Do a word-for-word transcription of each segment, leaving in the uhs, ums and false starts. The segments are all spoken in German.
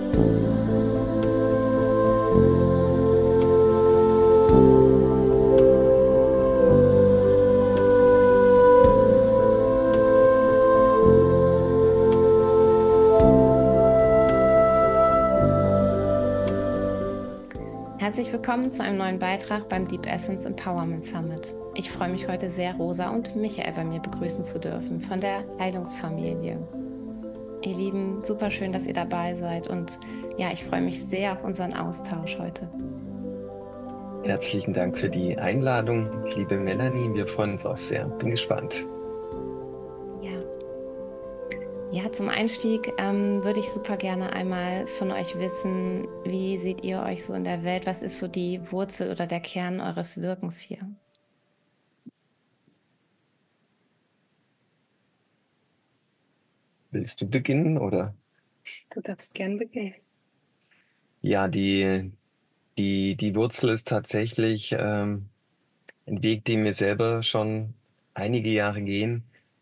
Herzlich willkommen zu einem neuen Beitrag beim Deep Essence Empowerment Summit. Ich freue mich heute sehr, Rosa und Michael bei mir begrüßen zu dürfen von der Heilungsfamilie. Ihr Lieben, super schön, dass ihr dabei seid und ja, ich freue mich sehr auf unseren Austausch heute. Herzlichen Dank für die Einladung, liebe Melanie. Wir freuen uns auch sehr. Bin gespannt. Ja, ja zum Einstieg ähm, würde ich super gerne einmal von euch wissen, wie seht ihr euch so in der Welt? Was ist so die Wurzel oder der Kern eures Wirkens hier? Willst du beginnen, oder? Du darfst gern beginnen. Ja, die, die, die Wurzel ist tatsächlich ähm, ein Weg, den wir selber schon einige Jahre gehen,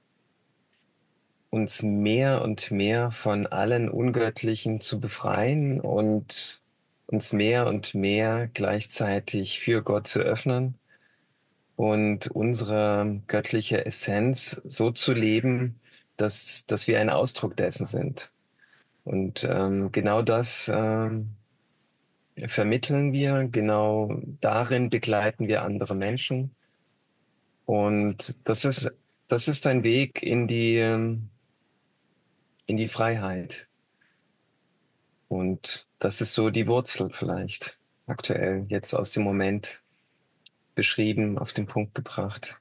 uns mehr und mehr von allen Ungöttlichen zu befreien und uns mehr und mehr gleichzeitig für Gott zu öffnen und unsere göttliche Essenz so zu leben, dass, dass wir ein Ausdruck dessen sind. Und ähm, genau das ähm, vermitteln wir, genau darin begleiten wir andere Menschen. Und das ist, das ist ein Weg in die, ähm, in die Freiheit. Und das ist so die Wurzel vielleicht aktuell, jetzt aus dem Moment beschrieben, auf den Punkt gebracht.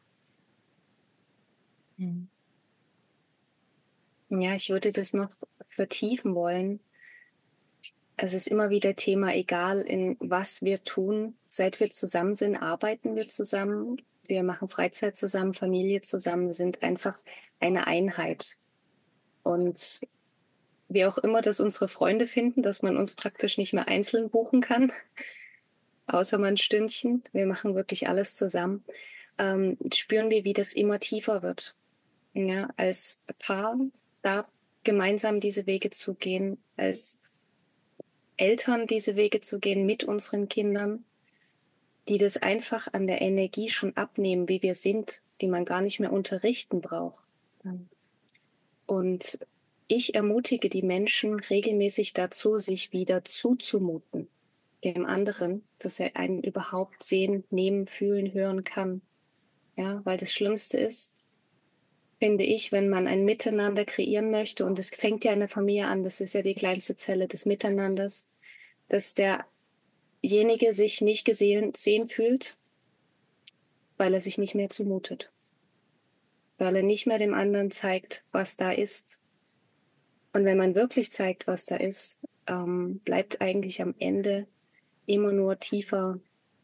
Ja, ich würde das noch vertiefen wollen. Es ist immer wieder Thema, egal in was wir tun. Seit wir zusammen sind, arbeiten wir zusammen. Wir machen Freizeit zusammen, Familie zusammen. Wir sind einfach eine Einheit. Und wie auch immer das unsere Freunde finden, dass man uns praktisch nicht mehr einzeln buchen kann, außer mal ein Stündchen. Wir machen wirklich alles zusammen. Ähm, spüren wir, wie das immer tiefer wird. Ja, als Paar da gemeinsam diese Wege zu gehen, als Eltern diese Wege zu gehen mit unseren Kindern, die das einfach an der Energie schon abnehmen, wie wir sind, die man gar nicht mehr unterrichten braucht. Und ich ermutige die Menschen regelmäßig dazu, sich wieder zuzumuten, dem anderen, dass er einen überhaupt sehen, nehmen, fühlen, hören kann. Ja, weil das Schlimmste ist, finde ich, wenn man ein Miteinander kreieren möchte, und es fängt ja in der Familie an, das ist ja die kleinste Zelle des Miteinanders, dass derjenige sich nicht gesehen sehen fühlt, weil er sich nicht mehr zumutet, weil er nicht mehr dem anderen zeigt, was da ist. Und wenn man wirklich zeigt, was da ist, ähm, bleibt eigentlich am Ende immer nur tiefer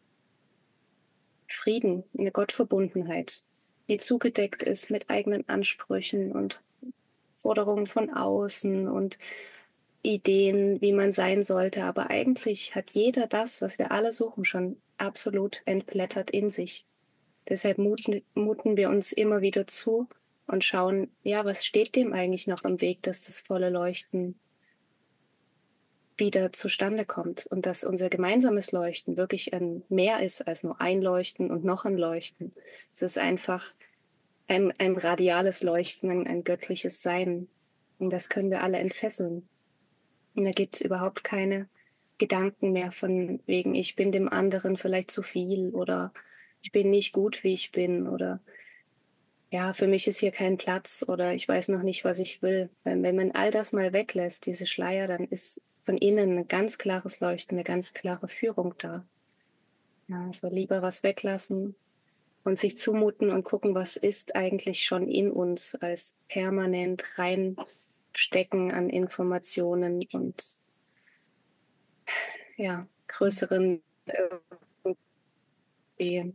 Frieden, eine Gottverbundenheit, die zugedeckt ist mit eigenen Ansprüchen und Forderungen von außen und Ideen, wie man sein sollte. Aber eigentlich hat jeder das, was wir alle suchen, schon absolut entblättert in sich. Deshalb muten, muten wir uns immer wieder zu und schauen, ja, was steht dem eigentlich noch im Weg, dass das volle Leuchten wieder zustande kommt und dass unser gemeinsames Leuchten wirklich ein mehr ist als nur ein Leuchten und noch ein Leuchten. Es ist einfach ein, ein radiales Leuchten, ein, ein göttliches Sein. Und das können wir alle entfesseln. Und da gibt es überhaupt keine Gedanken mehr von wegen, ich bin dem anderen vielleicht zu viel oder ich bin nicht gut, wie ich bin oder ja, für mich ist hier kein Platz oder ich weiß noch nicht, was ich will. Wenn, wenn man all das mal weglässt, diese Schleier, dann ist von innen ein ganz klares Leuchten, eine ganz klare Führung da. Ja, also lieber was weglassen und sich zumuten und gucken, was ist eigentlich schon in uns, als permanent reinstecken an Informationen und ja, größeren äh,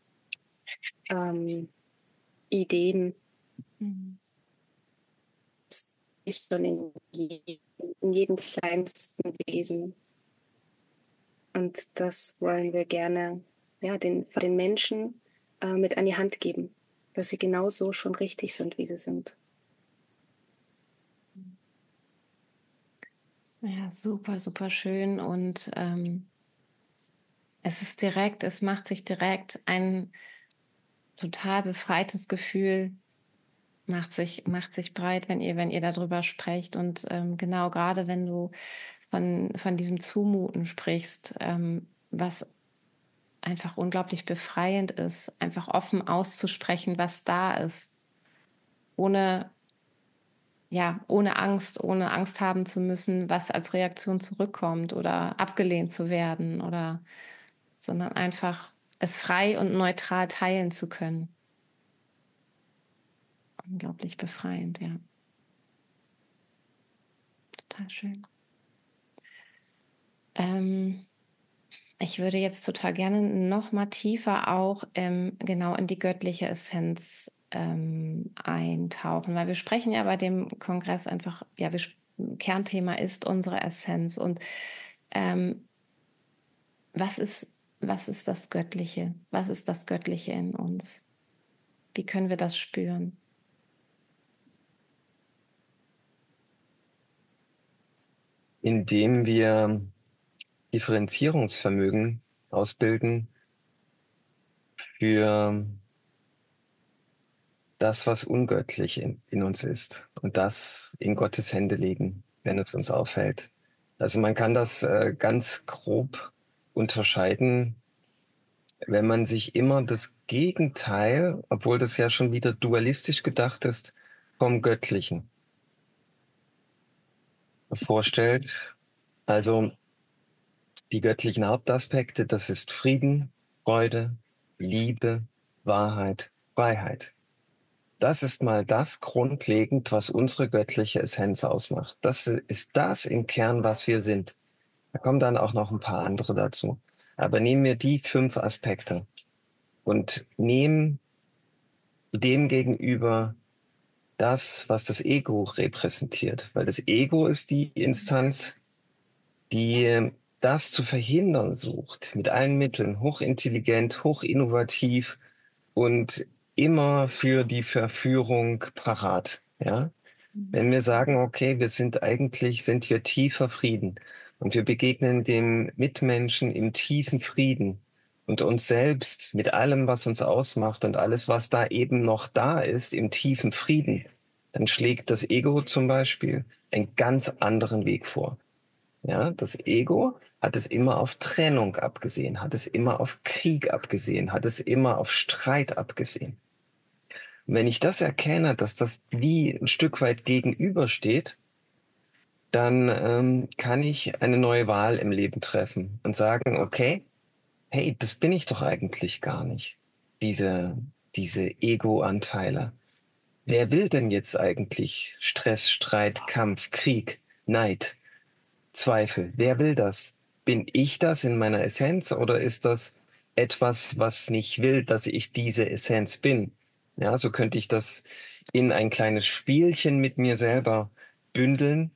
ähm, Ideen. Mhm. Das ist schon in jedem, in jedem kleinsten Wesen. Und das wollen wir gerne ja, den, den Menschen äh, mit an die Hand geben, dass sie genauso schon richtig sind, wie sie sind. Ja, super, super schön. Und ähm, es ist direkt, es macht sich direkt ein total befreites Gefühl, macht sich, macht sich breit, wenn ihr, wenn ihr darüber sprecht. Und ähm, genau, gerade wenn du von, von diesem Zumuten sprichst, ähm, was einfach unglaublich befreiend ist, einfach offen auszusprechen, was da ist, ohne, ja, ohne Angst, ohne Angst haben zu müssen, was als Reaktion zurückkommt oder abgelehnt zu werden oder, sondern einfach es frei und neutral teilen zu können. Unglaublich befreiend, ja. Total schön. Ähm, Ich würde jetzt total gerne noch mal tiefer auch ähm, genau in die göttliche Essenz ähm, eintauchen, weil wir sprechen ja bei dem Kongress einfach, ja, wir, Kernthema ist unsere Essenz und ähm, was ist, was ist das Göttliche? Was ist das Göttliche in uns? Wie können wir das spüren? Indem wir Differenzierungsvermögen ausbilden für das, was ungöttlich in, in uns ist und das in Gottes Hände legen, wenn es uns auffällt. Also man kann das äh, ganz grob unterscheiden, wenn man sich immer das Gegenteil, obwohl das ja schon wieder dualistisch gedacht ist, vom Göttlichen vorstellt. Also die göttlichen Hauptaspekte, das ist Frieden, Freude, Liebe, Wahrheit, Freiheit. Das ist mal das grundlegend, was unsere göttliche Essenz ausmacht. Das ist das im Kern, was wir sind. Da kommen dann auch noch ein paar andere dazu. Aber nehmen wir die fünf Aspekte und nehmen dem gegenüber das, was das Ego repräsentiert. Weil das Ego ist die Instanz, die das zu verhindern sucht, mit allen Mitteln, hochintelligent, hochinnovativ und immer für die Verführung parat. Ja? Wenn wir sagen, okay, wir sind eigentlich, sind wir tiefer Frieden und wir begegnen dem Mitmenschen im tiefen Frieden und uns selbst mit allem, was uns ausmacht und alles, was da eben noch da ist, im tiefen Frieden, dann schlägt das Ego zum Beispiel einen ganz anderen Weg vor. Ja, das Ego hat es immer auf Trennung abgesehen, hat es immer auf Krieg abgesehen, hat es immer auf Streit abgesehen. Und wenn ich das erkenne, dass das wie ein Stück weit gegenübersteht, dann ähm, kann ich eine neue Wahl im Leben treffen und sagen, okay, hey, das bin ich doch eigentlich gar nicht. Diese, diese Ego-Anteile. Wer will denn jetzt eigentlich Stress, Streit, Kampf, Krieg, Neid, Zweifel? Wer will das? Bin ich das in meiner Essenz oder ist das etwas, was nicht will, dass ich diese Essenz bin? Ja, so könnte ich das in ein kleines Spielchen mit mir selber bündeln.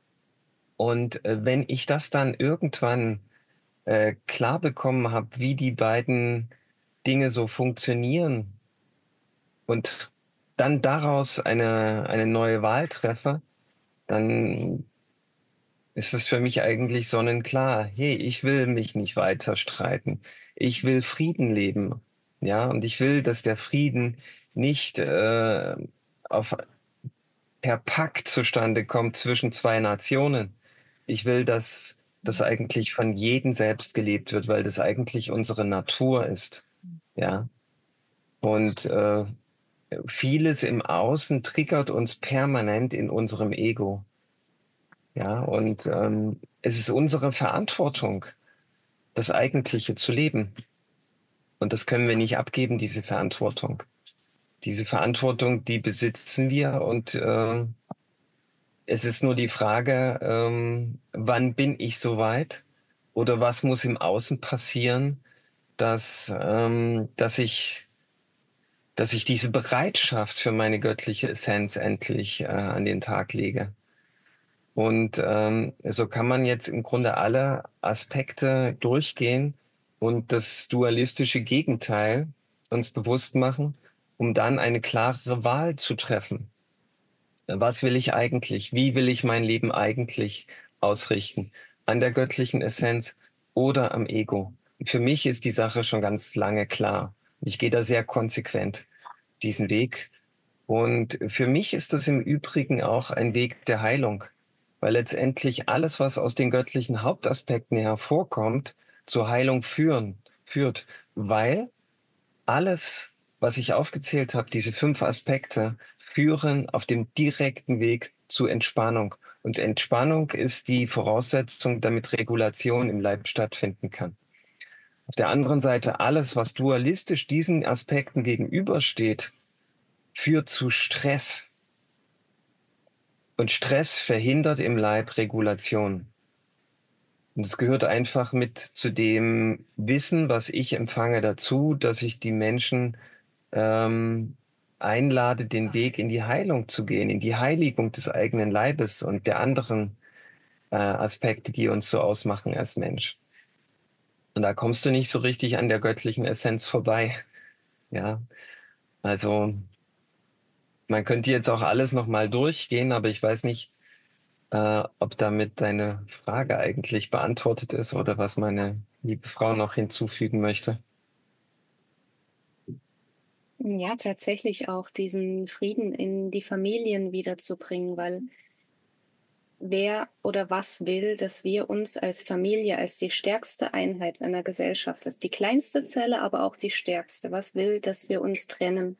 Und äh, wenn ich das dann irgendwann äh, klar bekommen habe, wie die beiden Dinge so funktionieren und dann daraus eine, eine neue Wahl treffe, dann ist es für mich eigentlich sonnenklar. Hey, ich will mich nicht weiter streiten. Ich will Frieden leben. Ja, und ich will, dass der Frieden nicht äh, auf, per Pakt zustande kommt zwischen zwei Nationen. Ich will, dass das eigentlich von jedem selbst gelebt wird, weil das eigentlich unsere Natur ist. Ja, und äh, vieles im Außen triggert uns permanent in unserem Ego. Ja, und ähm, es ist unsere Verantwortung, das Eigentliche zu leben. Und das können wir nicht abgeben, diese Verantwortung. Diese Verantwortung, die besitzen wir und äh, es ist nur die Frage, ähm, wann bin ich soweit oder was muss im Außen passieren, dass, ähm, dass ich, dass ich diese Bereitschaft für meine göttliche Essenz endlich äh, an den Tag lege. Und ähm, so kann man jetzt im Grunde alle Aspekte durchgehen und das dualistische Gegenteil uns bewusst machen, um dann eine klarere Wahl zu treffen. Was will ich eigentlich? Wie will ich mein Leben eigentlich ausrichten, an der göttlichen Essenz oder am Ego. Für mich ist die Sache schon ganz lange klar. Ich gehe da sehr konsequent diesen Weg. Und für mich ist das im Übrigen auch ein Weg der Heilung, weil letztendlich alles, was aus den göttlichen Hauptaspekten hervorkommt, zur Heilung führen, führt, weil alles, was ich aufgezählt habe, diese fünf Aspekte, führen auf dem direkten Weg zu Entspannung. Und Entspannung ist die Voraussetzung, damit Regulation im Leib stattfinden kann. Auf der anderen Seite, alles, was dualistisch diesen Aspekten gegenübersteht, führt zu Stress. Und Stress verhindert im Leib Regulation. Und es gehört einfach mit zu dem Wissen, was ich empfange, dazu, dass ich die Menschen ähm, einlade, den Weg in die Heilung zu gehen, in die Heiligung des eigenen Leibes und der anderen äh, Aspekte, die uns so ausmachen als Mensch. Und da kommst du nicht so richtig an der göttlichen Essenz vorbei. Ja, also man könnte jetzt auch alles nochmal durchgehen, aber ich weiß nicht, äh, ob damit deine Frage eigentlich beantwortet ist oder was meine liebe Frau noch hinzufügen möchte. Ja, tatsächlich auch diesen Frieden in die Familien wiederzubringen, weil wer oder was will, dass wir uns als Familie, als die stärkste Einheit einer Gesellschaft, das ist die kleinste Zelle, aber auch die stärkste, was will, dass wir uns trennen?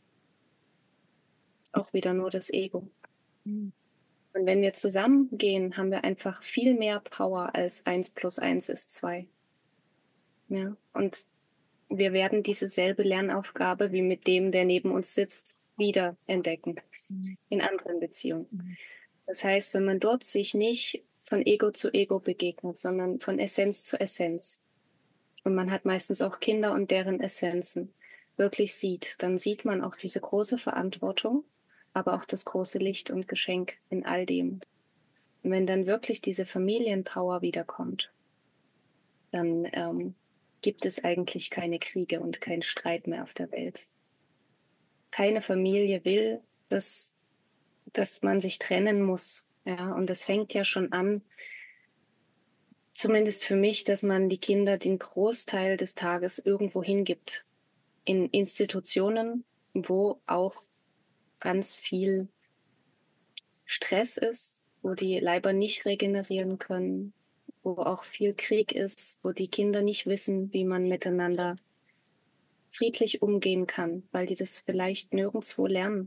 Auch wieder nur das Ego. Und wenn wir zusammengehen, haben wir einfach viel mehr Power als eins plus eins ist zwei. Ja, und wir werden diese selbe Lernaufgabe wie mit dem, der neben uns sitzt, wieder entdecken in anderen Beziehungen. Das heißt, wenn man dort sich nicht von Ego zu Ego begegnet, sondern von Essenz zu Essenz, und man hat meistens auch Kinder und deren Essenzen, wirklich sieht, dann sieht man auch diese große Verantwortung, aber auch das große Licht und Geschenk in all dem. Und wenn dann wirklich diese Familienpower wiederkommt, dann ähm, gibt es eigentlich keine Kriege und keinen Streit mehr auf der Welt. Keine Familie will, dass, dass man sich trennen muss. Ja, und das fängt ja schon an, zumindest für mich, dass man die Kinder den Großteil des Tages irgendwo hingibt. In Institutionen, wo auch ganz viel Stress ist, wo die Leiber nicht regenerieren können, wo auch viel Krieg ist, wo die Kinder nicht wissen, wie man miteinander friedlich umgehen kann, weil die das vielleicht nirgendwo lernen.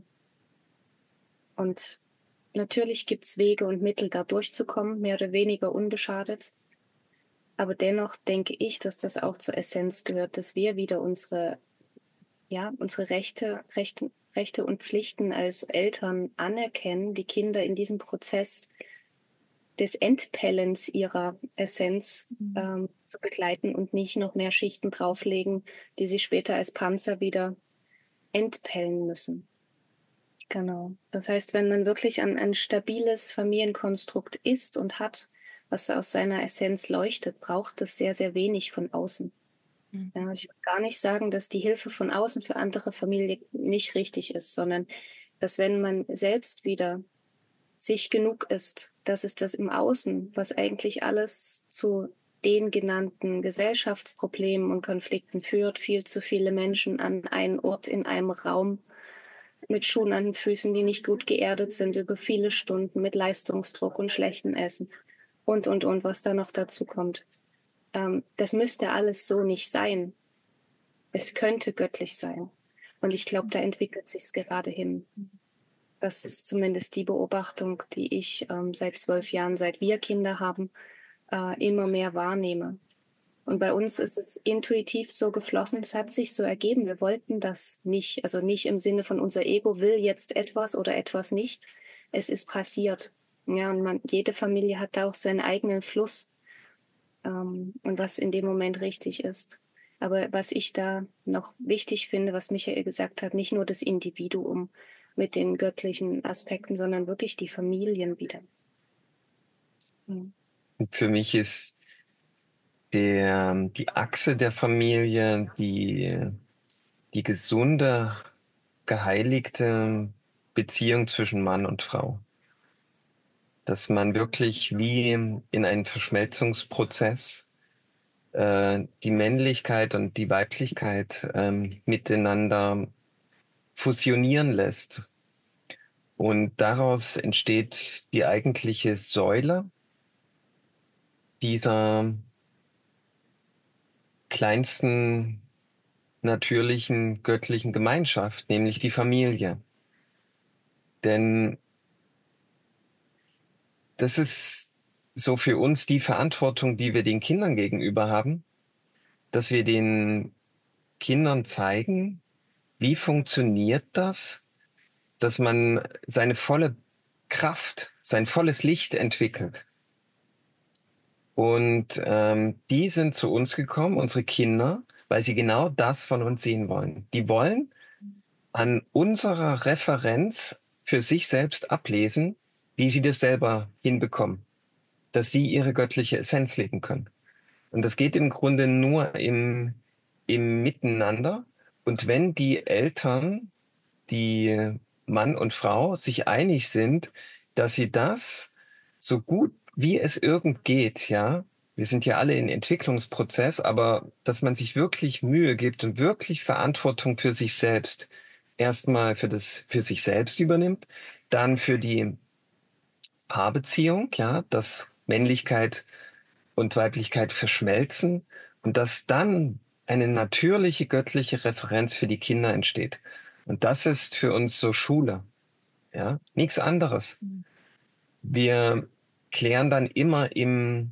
Und natürlich gibt es Wege und Mittel, da durchzukommen, mehr oder weniger unbeschadet. Aber dennoch denke ich, dass das auch zur Essenz gehört, dass wir wieder unsere, ja, unsere Rechte, Rechte, Rechte und Pflichten als Eltern anerkennen, die Kinder in diesem Prozess des Entpellens ihrer Essenz ähm, zu begleiten und nicht noch mehr Schichten drauflegen, die sie später als Panzer wieder entpellen müssen. Genau. Das heißt, wenn man wirklich an ein stabiles Familienkonstrukt ist und hat, was aus seiner Essenz leuchtet, braucht es sehr, sehr wenig von außen. Mhm. Ja, ich will gar nicht sagen, dass die Hilfe von außen für andere Familien nicht richtig ist, sondern dass wenn man selbst wieder sich genug ist, dass es das im Außen, was eigentlich alles zu den genannten Gesellschaftsproblemen und Konflikten führt, viel zu viele Menschen an einen Ort in einem Raum mit Schuhen an den Füßen, die nicht gut geerdet sind, über viele Stunden mit Leistungsdruck und schlechtem Essen und, und, und, was da noch dazu kommt. Ähm, das müsste alles so nicht sein. Es könnte göttlich sein. Und ich glaube, da entwickelt sich es gerade hin. Das ist zumindest die Beobachtung, die ich ähm, seit zwölf Jahren, seit wir Kinder haben, äh, immer mehr wahrnehme. Und bei uns ist es intuitiv so geflossen, es hat sich so ergeben. Wir wollten das nicht, also nicht im Sinne von unser Ego will jetzt etwas oder etwas nicht. Es ist passiert. Ja, und man, jede Familie hat da auch seinen eigenen Fluss ähm, und was in dem Moment richtig ist. Aber was ich da noch wichtig finde, was Michael gesagt hat, nicht nur das Individuum mit den göttlichen Aspekten, sondern wirklich die Familien wieder. Mhm. Für mich ist der, die Achse der Familie, die, die gesunde, geheiligte Beziehung zwischen Mann und Frau. dass man wirklich wie in einen Verschmelzungsprozess äh, die Männlichkeit und die Weiblichkeit ähm, miteinander fusionieren lässt. Und daraus entsteht die eigentliche Säule dieser kleinsten natürlichen göttlichen Gemeinschaft, nämlich die Familie. Denn das ist so für uns die Verantwortung, die wir den Kindern gegenüber haben, dass wir den Kindern zeigen, wie funktioniert das, dass man seine volle Kraft, sein volles Licht entwickelt. Und ähm, die sind zu uns gekommen, unsere Kinder, weil sie genau das von uns sehen wollen. Die wollen an unserer Referenz für sich selbst ablesen, wie sie das selber hinbekommen, dass sie ihre göttliche Essenz leben können. Und das geht im Grunde nur im, im Miteinander. Und wenn die Eltern, die Mann und Frau, sich einig sind, dass sie das so gut wie es irgend geht, ja, wir sind ja alle in Entwicklungsprozess, aber dass man sich wirklich Mühe gibt und wirklich Verantwortung für sich selbst erstmal für das, für sich selbst übernimmt, dann für die Paarbeziehung, ja, dass Männlichkeit und Weiblichkeit verschmelzen und dass dann eine natürliche göttliche Referenz für die Kinder entsteht. Und das ist für uns so Schule, ja, nichts anderes. Wir klären dann immer im,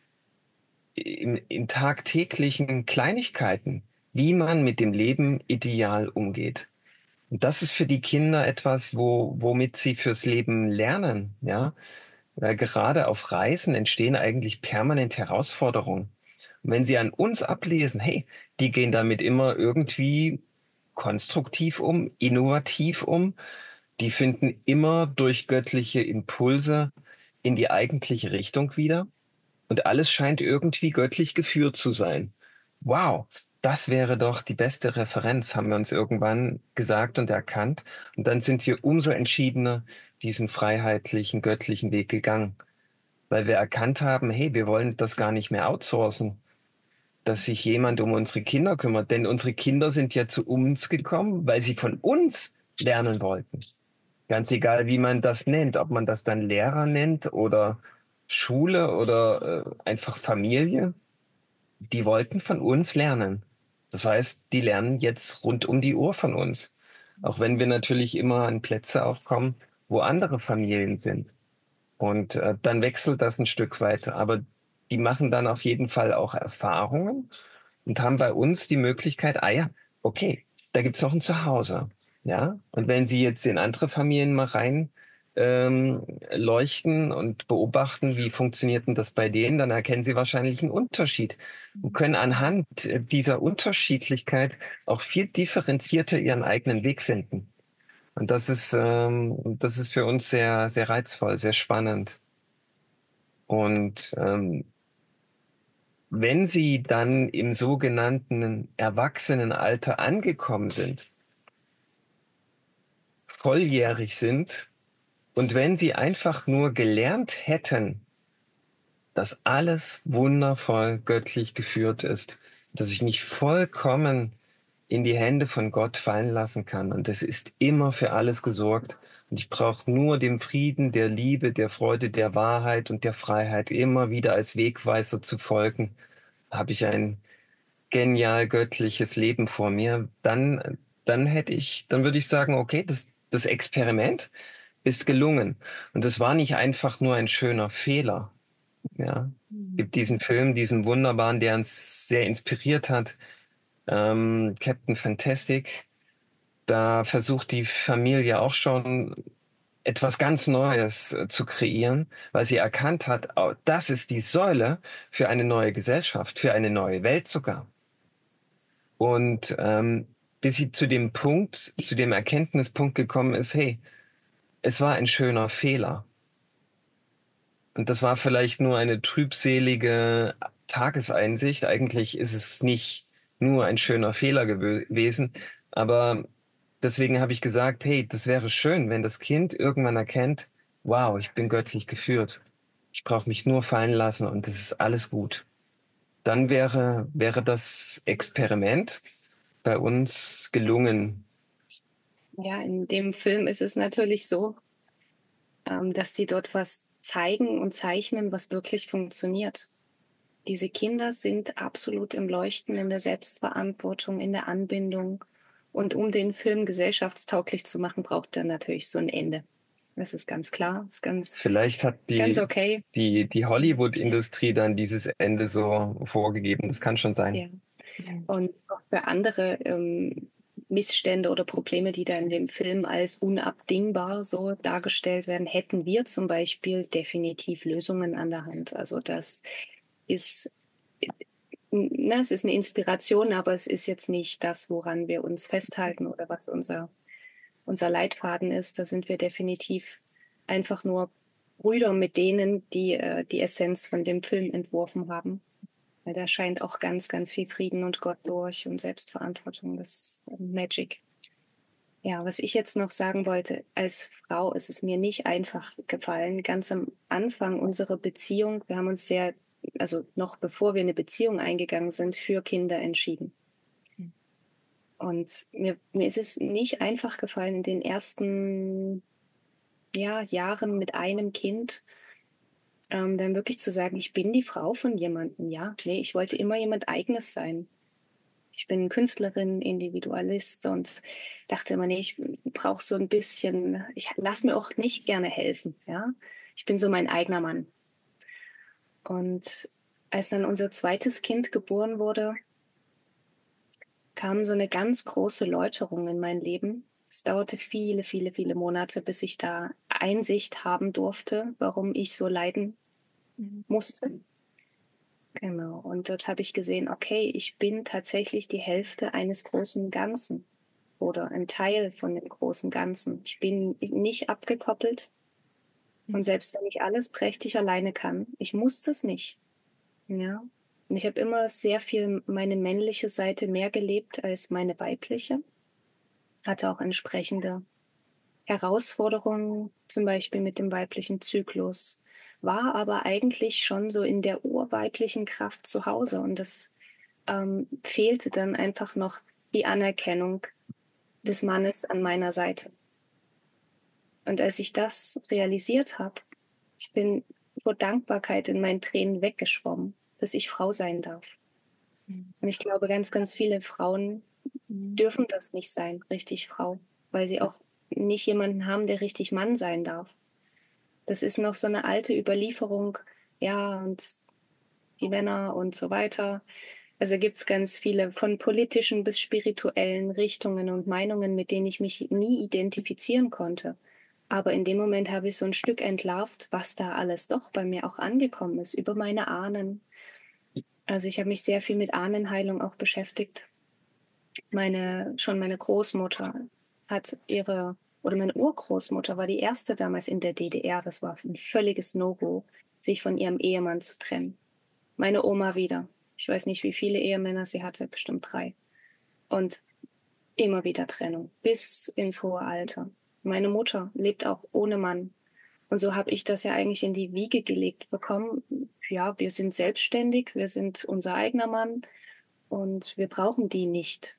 im, in tagtäglichen Kleinigkeiten, wie man mit dem Leben ideal umgeht. Und das ist für die Kinder etwas, wo, womit sie fürs Leben lernen, ja. Weil gerade auf Reisen entstehen eigentlich permanent Herausforderungen. Und wenn sie an uns ablesen, hey, die gehen damit immer irgendwie konstruktiv um, innovativ um, die finden immer durch göttliche Impulse in die eigentliche Richtung wieder und alles scheint irgendwie göttlich geführt zu sein. Wow, das wäre doch die beste Referenz, haben wir uns irgendwann gesagt und erkannt. Und dann sind wir umso entschiedener diesen freiheitlichen, göttlichen Weg gegangen, weil wir erkannt haben, hey, wir wollen das gar nicht mehr outsourcen, dass sich jemand um unsere Kinder kümmert. Denn unsere Kinder sind ja zu uns gekommen, weil sie von uns lernen wollten. Ganz egal, wie man das nennt, ob man das dann Lehrer nennt oder Schule oder äh, einfach Familie. Die wollten von uns lernen. Das heißt, die lernen jetzt rund um die Uhr von uns. Auch wenn wir natürlich immer an Plätze aufkommen, wo andere Familien sind. Und äh, dann wechselt das ein Stück weit. Aber die machen dann auf jeden Fall auch Erfahrungen und haben bei uns die Möglichkeit, ah ja, okay, da gibt's noch ein Zuhause. Ja, und wenn sie jetzt in andere Familien mal rein ähm, leuchten und beobachten, wie funktioniert denn das bei denen, dann erkennen sie wahrscheinlich einen Unterschied und können anhand dieser Unterschiedlichkeit auch viel differenzierter ihren eigenen Weg finden. Und das ist, ähm, das ist für uns sehr, sehr reizvoll, sehr spannend. Und ähm, wenn sie dann im sogenannten Erwachsenenalter angekommen sind, volljährig sind und wenn sie einfach nur gelernt hätten, dass alles wundervoll göttlich geführt ist, dass ich mich vollkommen in die Hände von Gott fallen lassen kann und es ist immer für alles gesorgt und ich brauche nur dem Frieden, der Liebe, der Freude, der Wahrheit und der Freiheit immer wieder als Wegweiser zu folgen, habe ich ein genial göttliches Leben vor mir, dann, dann hätte ich, dann würde ich sagen, okay, das, das Experiment ist gelungen. Und es war nicht einfach nur ein schöner Fehler. Ja, gibt diesen Film, diesen wunderbaren, der uns sehr inspiriert hat, ähm, Captain Fantastic. Da versucht die Familie auch schon etwas ganz Neues äh, zu kreieren, weil sie erkannt hat, oh, das ist die Säule für eine neue Gesellschaft, für eine neue Welt sogar. Und ähm, bis sie zu dem Punkt, zu dem Erkenntnispunkt gekommen ist, hey, es war ein schöner Fehler. Und das war vielleicht nur eine trübselige Tageseinsicht. Eigentlich ist es nicht nur ein schöner Fehler gewesen, aber deswegen habe ich gesagt, hey, das wäre schön, wenn das Kind irgendwann erkennt, wow, ich bin göttlich geführt. Ich brauche mich nur fallen lassen und es ist alles gut. Dann wäre, wäre das Experiment bei uns gelungen. Ja, in dem Film ist es natürlich so, ähm, dass sie dort was zeigen und zeichnen, was wirklich funktioniert. Diese Kinder sind absolut im Leuchten, in der Selbstverantwortung, in der Anbindung. Und um den Film gesellschaftstauglich zu machen, braucht er natürlich so ein Ende. Das ist ganz klar, ist ganz, Vielleicht hat ganz die, okay. die, die Hollywood-Industrie dann dieses Ende so vorgegeben. Das kann schon sein. Ja. Und auch für andere ähm, Missstände oder Probleme, die da in dem Film als unabdingbar so dargestellt werden, hätten wir zum Beispiel definitiv Lösungen an der Hand. Also das ist, na, es ist eine Inspiration, aber es ist jetzt nicht das, woran wir uns festhalten oder was unser, unser Leitfaden ist. Da sind wir definitiv einfach nur Brüder mit denen, die äh, die Essenz von dem Film entworfen haben. Weil da scheint auch ganz, ganz viel Frieden und Gott durch und Selbstverantwortung, das ist Magic. Ja, was ich jetzt noch sagen wollte, als Frau ist es mir nicht einfach gefallen, ganz am Anfang unserer Beziehung, wir haben uns sehr, also noch bevor wir eine Beziehung eingegangen sind, für Kinder entschieden. Und mir, mir ist es nicht einfach gefallen, in den ersten ja, Jahren mit einem Kind ähm, dann wirklich zu sagen, ich bin die Frau von jemandem. Ja, nee, ich wollte immer jemand Eigenes sein. Ich bin Künstlerin, Individualist und dachte immer, nee, ich brauche so ein bisschen, ich lasse mir auch nicht gerne helfen. Ja, ich bin so mein eigener Mann. Und als dann unser zweites Kind geboren wurde, kam so eine ganz große Läuterung in mein Leben. Es dauerte viele, viele, viele Monate, bis ich da Einsicht haben durfte, warum ich so leiden musste. Genau. Und dort habe ich gesehen, okay, ich bin tatsächlich die Hälfte eines großen Ganzen oder ein Teil von dem großen Ganzen. Ich bin nicht abgekoppelt. Und selbst wenn ich alles prächtig alleine kann, ich muss das nicht. Ja. Und ich habe immer sehr viel meine männliche Seite mehr gelebt als meine weibliche. Hatte auch entsprechende Herausforderungen, zum Beispiel mit dem weiblichen Zyklus, war aber eigentlich schon so in der urweiblichen Kraft zu Hause. Und das ähm, fehlte dann einfach noch die Anerkennung des Mannes an meiner Seite. Und als ich das realisiert habe, ich bin vor Dankbarkeit in meinen Tränen weggeschwommen, dass ich Frau sein darf. Und ich glaube, ganz, ganz viele Frauen dürfen das nicht sein, richtig Frau, weil sie auch nicht jemanden haben, der richtig Mann sein darf. Das ist noch so eine alte Überlieferung, ja, und die Männer und so weiter. Also gibt es ganz viele von politischen bis spirituellen Richtungen und Meinungen, mit denen ich mich nie identifizieren konnte. Aber in dem Moment habe ich so ein Stück entlarvt, was da alles doch bei mir auch angekommen ist, über meine Ahnen. Also ich habe mich sehr viel mit Ahnenheilung auch beschäftigt. Meine, schon meine Großmutter hat ihre, oder meine Urgroßmutter war die erste damals in der D D R, das war ein völliges No-Go, sich von ihrem Ehemann zu trennen. Meine Oma wieder. Ich weiß nicht, wie viele Ehemänner sie hatte, bestimmt drei. Und immer wieder Trennung, bis ins hohe Alter. Meine Mutter lebt auch ohne Mann. Und so habe ich das ja eigentlich in die Wiege gelegt bekommen. Ja, wir sind selbstständig, wir sind unser eigener Mann und wir brauchen die nicht.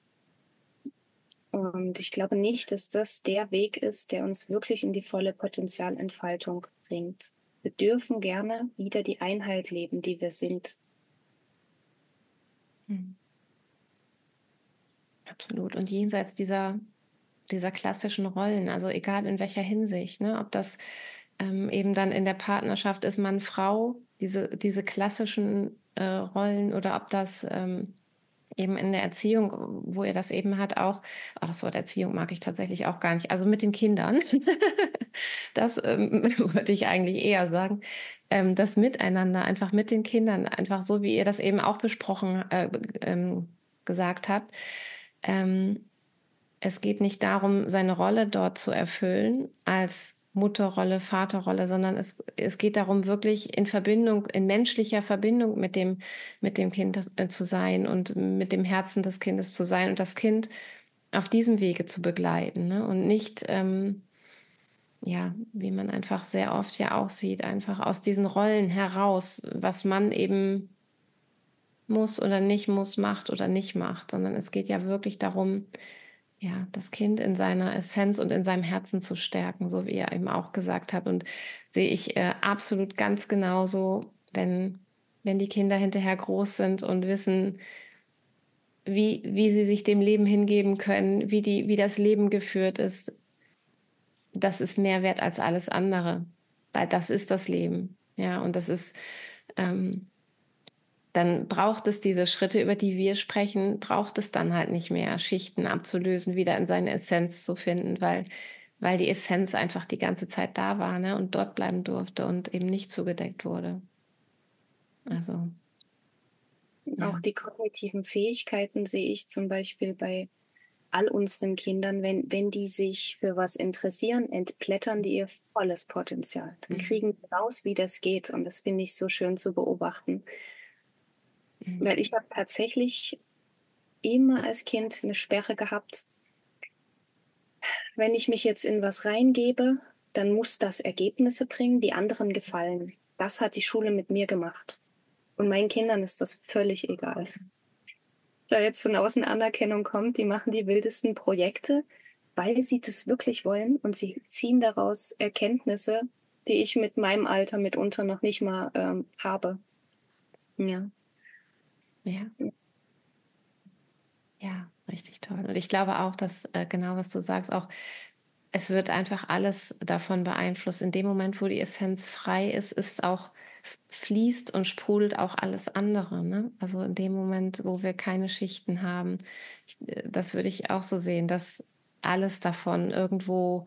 Und ich glaube nicht, dass das der Weg ist, der uns wirklich in die volle Potenzialentfaltung bringt. Wir dürfen gerne wieder die Einheit leben, die wir sind. Hm. Absolut. Und jenseits dieser, dieser klassischen Rollen, also egal in welcher Hinsicht, ne, ob das ähm, eben dann in der Partnerschaft ist, Mann, Frau, diese, diese klassischen äh, Rollen, oder ob das ähm, eben in der Erziehung, wo ihr das eben hat, auch, oh, das Wort Erziehung mag ich tatsächlich auch gar nicht, also mit den Kindern, das ähm, wollte ich eigentlich eher sagen, ähm, das Miteinander, einfach mit den Kindern, einfach so, wie ihr das eben auch besprochen, äh, ähm, gesagt habt. Ähm, es geht nicht darum, seine Rolle dort zu erfüllen als Mutterrolle, Vaterrolle, sondern es, es geht darum, wirklich in Verbindung, in menschlicher Verbindung mit dem, mit dem Kind äh, zu sein und mit dem Herzen des Kindes zu sein und das Kind auf diesem Wege zu begleiten, ne? Und nicht, ähm, ja, wie man einfach sehr oft ja auch sieht, einfach aus diesen Rollen heraus, was man eben muss oder nicht muss, macht oder nicht macht, sondern es geht ja wirklich darum, ja, das Kind in seiner Essenz und in seinem Herzen zu stärken, so wie ihr eben auch gesagt habt. Und sehe ich äh, absolut ganz genauso, wenn, wenn die Kinder hinterher groß sind und wissen, wie, wie sie sich dem Leben hingeben können, wie, die, wie das Leben geführt ist. Das ist mehr wert als alles andere, weil das ist das Leben. Ja, und das ist, ähm, dann braucht es diese Schritte, über die wir sprechen, braucht es dann halt nicht mehr, Schichten abzulösen, wieder in seine Essenz zu finden, weil, weil die Essenz einfach die ganze Zeit da war, ne, und dort bleiben durfte und eben nicht zugedeckt wurde. Also, ja. Auch die kognitiven Fähigkeiten sehe ich zum Beispiel bei all unseren Kindern, wenn, wenn die sich für was interessieren, entblättern die ihr volles Potenzial. Dann Mhm. kriegen die raus, wie das geht. Und das finde ich so schön zu beobachten. Mhm. Weil ich habe tatsächlich immer als Kind eine Sperre gehabt. Wenn ich mich jetzt in was reingebe, dann muss das Ergebnisse bringen, die anderen gefallen. Das hat die Schule mit mir gemacht. Und meinen Kindern ist das völlig egal. Da jetzt von außen Anerkennung kommt, die machen die wildesten Projekte, weil sie das wirklich wollen und sie ziehen daraus Erkenntnisse, die ich mit meinem Alter mitunter noch nicht mal ähm, habe. Ja. Ja. Ja, richtig toll. Und ich glaube auch, dass äh, genau was du sagst, auch es wird einfach alles davon beeinflusst. In dem Moment, wo die Essenz frei ist, ist auch fließt und sprudelt auch alles andere. Ne? Also in dem Moment, wo wir keine Schichten haben, ich, äh, das würde ich auch so sehen, dass alles davon irgendwo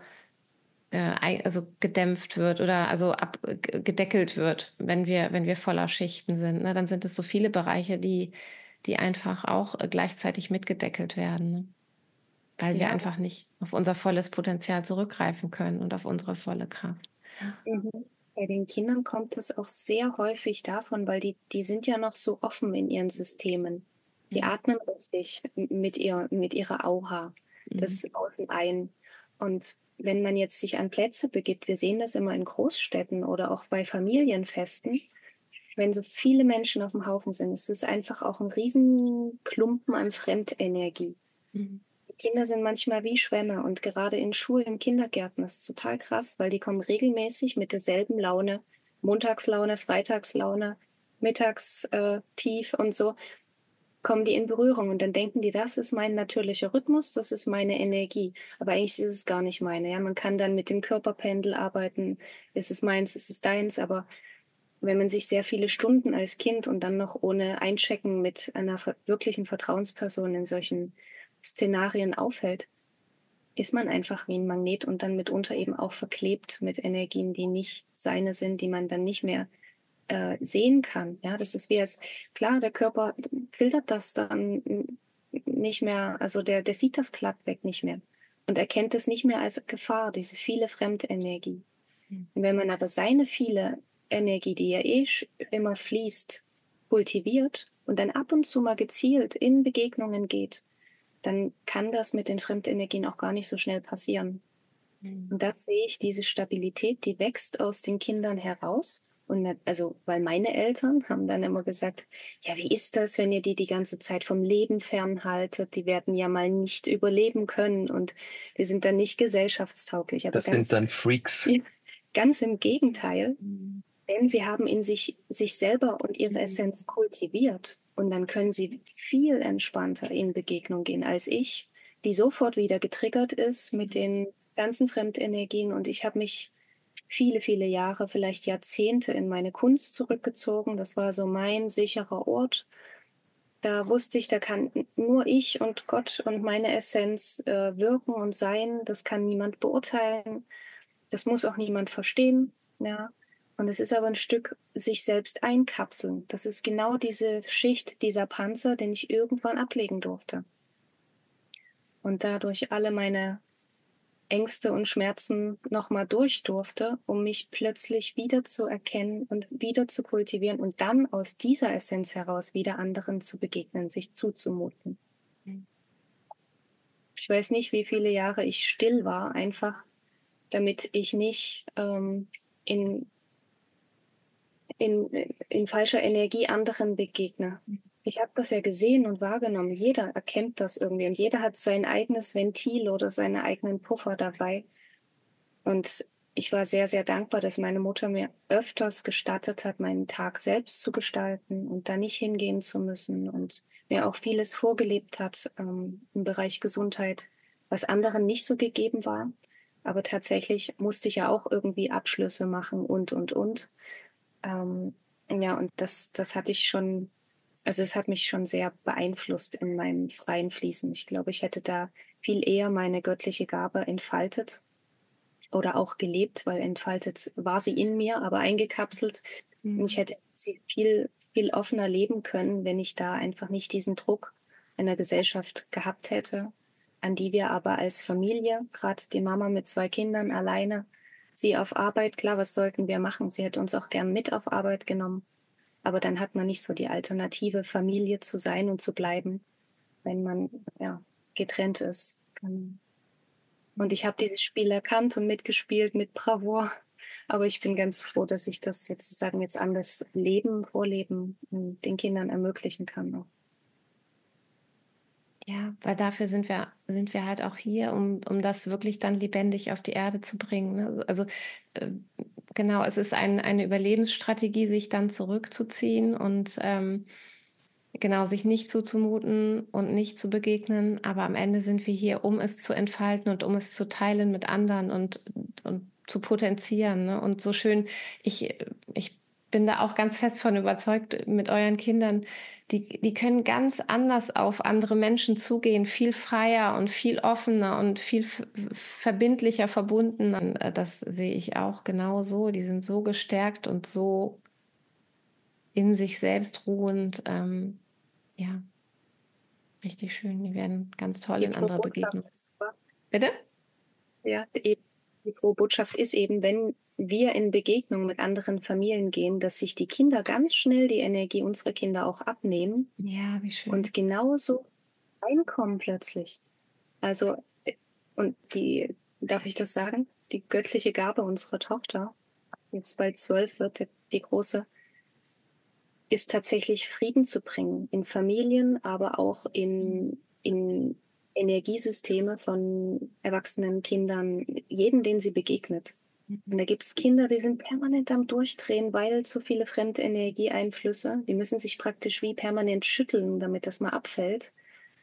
äh, also gedämpft wird oder also ab, gedeckelt wird, wenn wir, wenn wir voller Schichten sind. Ne? Dann sind es so viele Bereiche, die, die einfach auch gleichzeitig mitgedeckelt werden, ne? Weil wir Ja. einfach nicht auf unser volles Potenzial zurückgreifen können und auf unsere volle Kraft. Mhm. Bei den Kindern kommt es auch sehr häufig davon, weil die, die sind ja noch so offen in ihren Systemen. Die Mhm. atmen richtig mit, ihr, mit ihrer Aura, das Mhm. Außen ein. Und wenn man jetzt sich an Plätze begibt, wir sehen das immer in Großstädten oder auch bei Familienfesten, wenn so viele Menschen auf dem Haufen sind, ist es einfach auch ein Riesenklumpen an Fremdenergie. Mhm. Die Kinder sind manchmal wie Schwämme und gerade in Schulen, Kindergärten ist es total krass, weil die kommen regelmäßig mit derselben Laune, Montagslaune, Freitagslaune, Mittags äh, tief und so, kommen die in Berührung und dann denken die, das ist mein natürlicher Rhythmus, das ist meine Energie. Aber eigentlich ist es gar nicht meine. Ja? Man kann dann mit dem Körperpendel arbeiten, ist es meins, ist es deins, aber wenn man sich sehr viele Stunden als Kind und dann noch ohne Einchecken mit einer wirklichen Vertrauensperson in solchen Szenarien aufhält, ist man einfach wie ein Magnet und dann mitunter eben auch verklebt mit Energien, die nicht seine sind, die man dann nicht mehr äh, sehen kann. Ja, das ist wie es, klar, der Körper filtert das dann nicht mehr, also der, der sieht das glattweg nicht mehr und erkennt es nicht mehr als Gefahr, diese viele Fremdenergie. Mhm. Und wenn man aber seine viele Energie, die ja eh immer fließt, kultiviert und dann ab und zu mal gezielt in Begegnungen geht, dann kann das mit den Fremdenergien auch gar nicht so schnell passieren. Mhm. Und das sehe ich, diese Stabilität, die wächst aus den Kindern heraus. Und nicht, also, weil meine Eltern haben dann immer gesagt, ja, wie ist das, wenn ihr die die ganze Zeit vom Leben fernhaltet? Die werden ja mal nicht überleben können und die sind dann nicht gesellschaftstauglich. Aber Das ganz, sind dann Freaks. ganz im Gegenteil, Mhm. denn sie haben in sich sich selber und ihre Mhm. Essenz kultiviert. Und dann können sie viel entspannter in Begegnung gehen als ich, die sofort wieder getriggert ist mit den ganzen Fremdenergien. Und ich habe mich viele, viele Jahre, vielleicht Jahrzehnte in meine Kunst zurückgezogen. Das war so mein sicherer Ort. Da wusste ich, da kann nur ich und Gott und meine Essenz äh, wirken und sein. Das kann niemand beurteilen. Das muss auch niemand verstehen. Ja. Und es ist aber ein Stück sich selbst einkapseln. Das ist genau diese Schicht, dieser Panzer, den ich irgendwann ablegen durfte. Und dadurch alle meine Ängste und Schmerzen nochmal durch durfte, um mich plötzlich wieder zu erkennen und wieder zu kultivieren und dann aus dieser Essenz heraus wieder anderen zu begegnen, sich zuzumuten. Mhm. Ich weiß nicht, wie viele Jahre ich still war, einfach damit ich nicht ähm, in, in, in falscher Energie anderen begegne. Ich habe das ja gesehen und wahrgenommen. Jeder erkennt das irgendwie und jeder hat sein eigenes Ventil oder seine eigenen Puffer dabei. Und ich war sehr, sehr dankbar, dass meine Mutter mir öfters gestattet hat, meinen Tag selbst zu gestalten und da nicht hingehen zu müssen und mir auch vieles vorgelebt hat ähm, im Bereich Gesundheit, was anderen nicht so gegeben war. Aber tatsächlich musste ich ja auch irgendwie Abschlüsse machen und, und, und. Ähm, ja, und das, das hatte ich schon, also es hat mich schon sehr beeinflusst in meinem freien Fließen. Ich glaube, ich hätte da viel eher meine göttliche Gabe entfaltet oder auch gelebt, weil entfaltet war sie in mir, aber eingekapselt. Mhm. Und ich hätte sie viel, viel offener leben können, wenn ich da einfach nicht diesen Druck einer Gesellschaft gehabt hätte, an die wir aber als Familie, gerade die Mama mit zwei Kindern alleine, sie auf Arbeit, klar, was sollten wir machen? Sie hätte uns auch gern mit auf Arbeit genommen. Aber dann hat man nicht so die Alternative, Familie zu sein und zu bleiben, wenn man ja, getrennt ist. Und ich habe dieses Spiel erkannt und mitgespielt mit Bravour. Aber ich bin ganz froh, dass ich das sozusagen jetzt anders leben, vorleben und den Kindern ermöglichen kann. Auch. Ja, weil dafür sind wir, sind wir halt auch hier, um, um das wirklich dann lebendig auf die Erde zu bringen. Ne? Also äh, genau, es ist ein, eine Überlebensstrategie, sich dann zurückzuziehen und ähm, genau, sich nicht zuzumuten und nicht zu begegnen. Aber am Ende sind wir hier, um es zu entfalten und um es zu teilen mit anderen und, und zu potenzieren. Ne? Und so schön, ich, ich bin da auch ganz fest von überzeugt mit euren Kindern, die, die können ganz anders auf andere Menschen zugehen, viel freier und viel offener und viel verbindlicher verbunden. Und das sehe ich auch genauso. Die sind so gestärkt und so in sich selbst ruhend. Ähm, ja, richtig schön. Die werden ganz toll die in anderer Begegnung. Bitte? Ja, die frohe Botschaft ist eben, wenn wir in Begegnung mit anderen Familien gehen, dass sich die Kinder ganz schnell die Energie unserer Kinder auch abnehmen. Ja, wie schön. Und genauso reinkommen plötzlich. Also, und die, darf ich das sagen? Die göttliche Gabe unserer Tochter, jetzt bald zwölf wird, die große, ist tatsächlich Frieden zu bringen in Familien, aber auch in, in Energiesysteme von erwachsenen Kindern, jeden, den sie begegnet. Und da gibt es Kinder, die sind permanent am Durchdrehen, weil zu viele fremde Energieeinflüsse, die müssen sich praktisch wie permanent schütteln, damit das mal abfällt.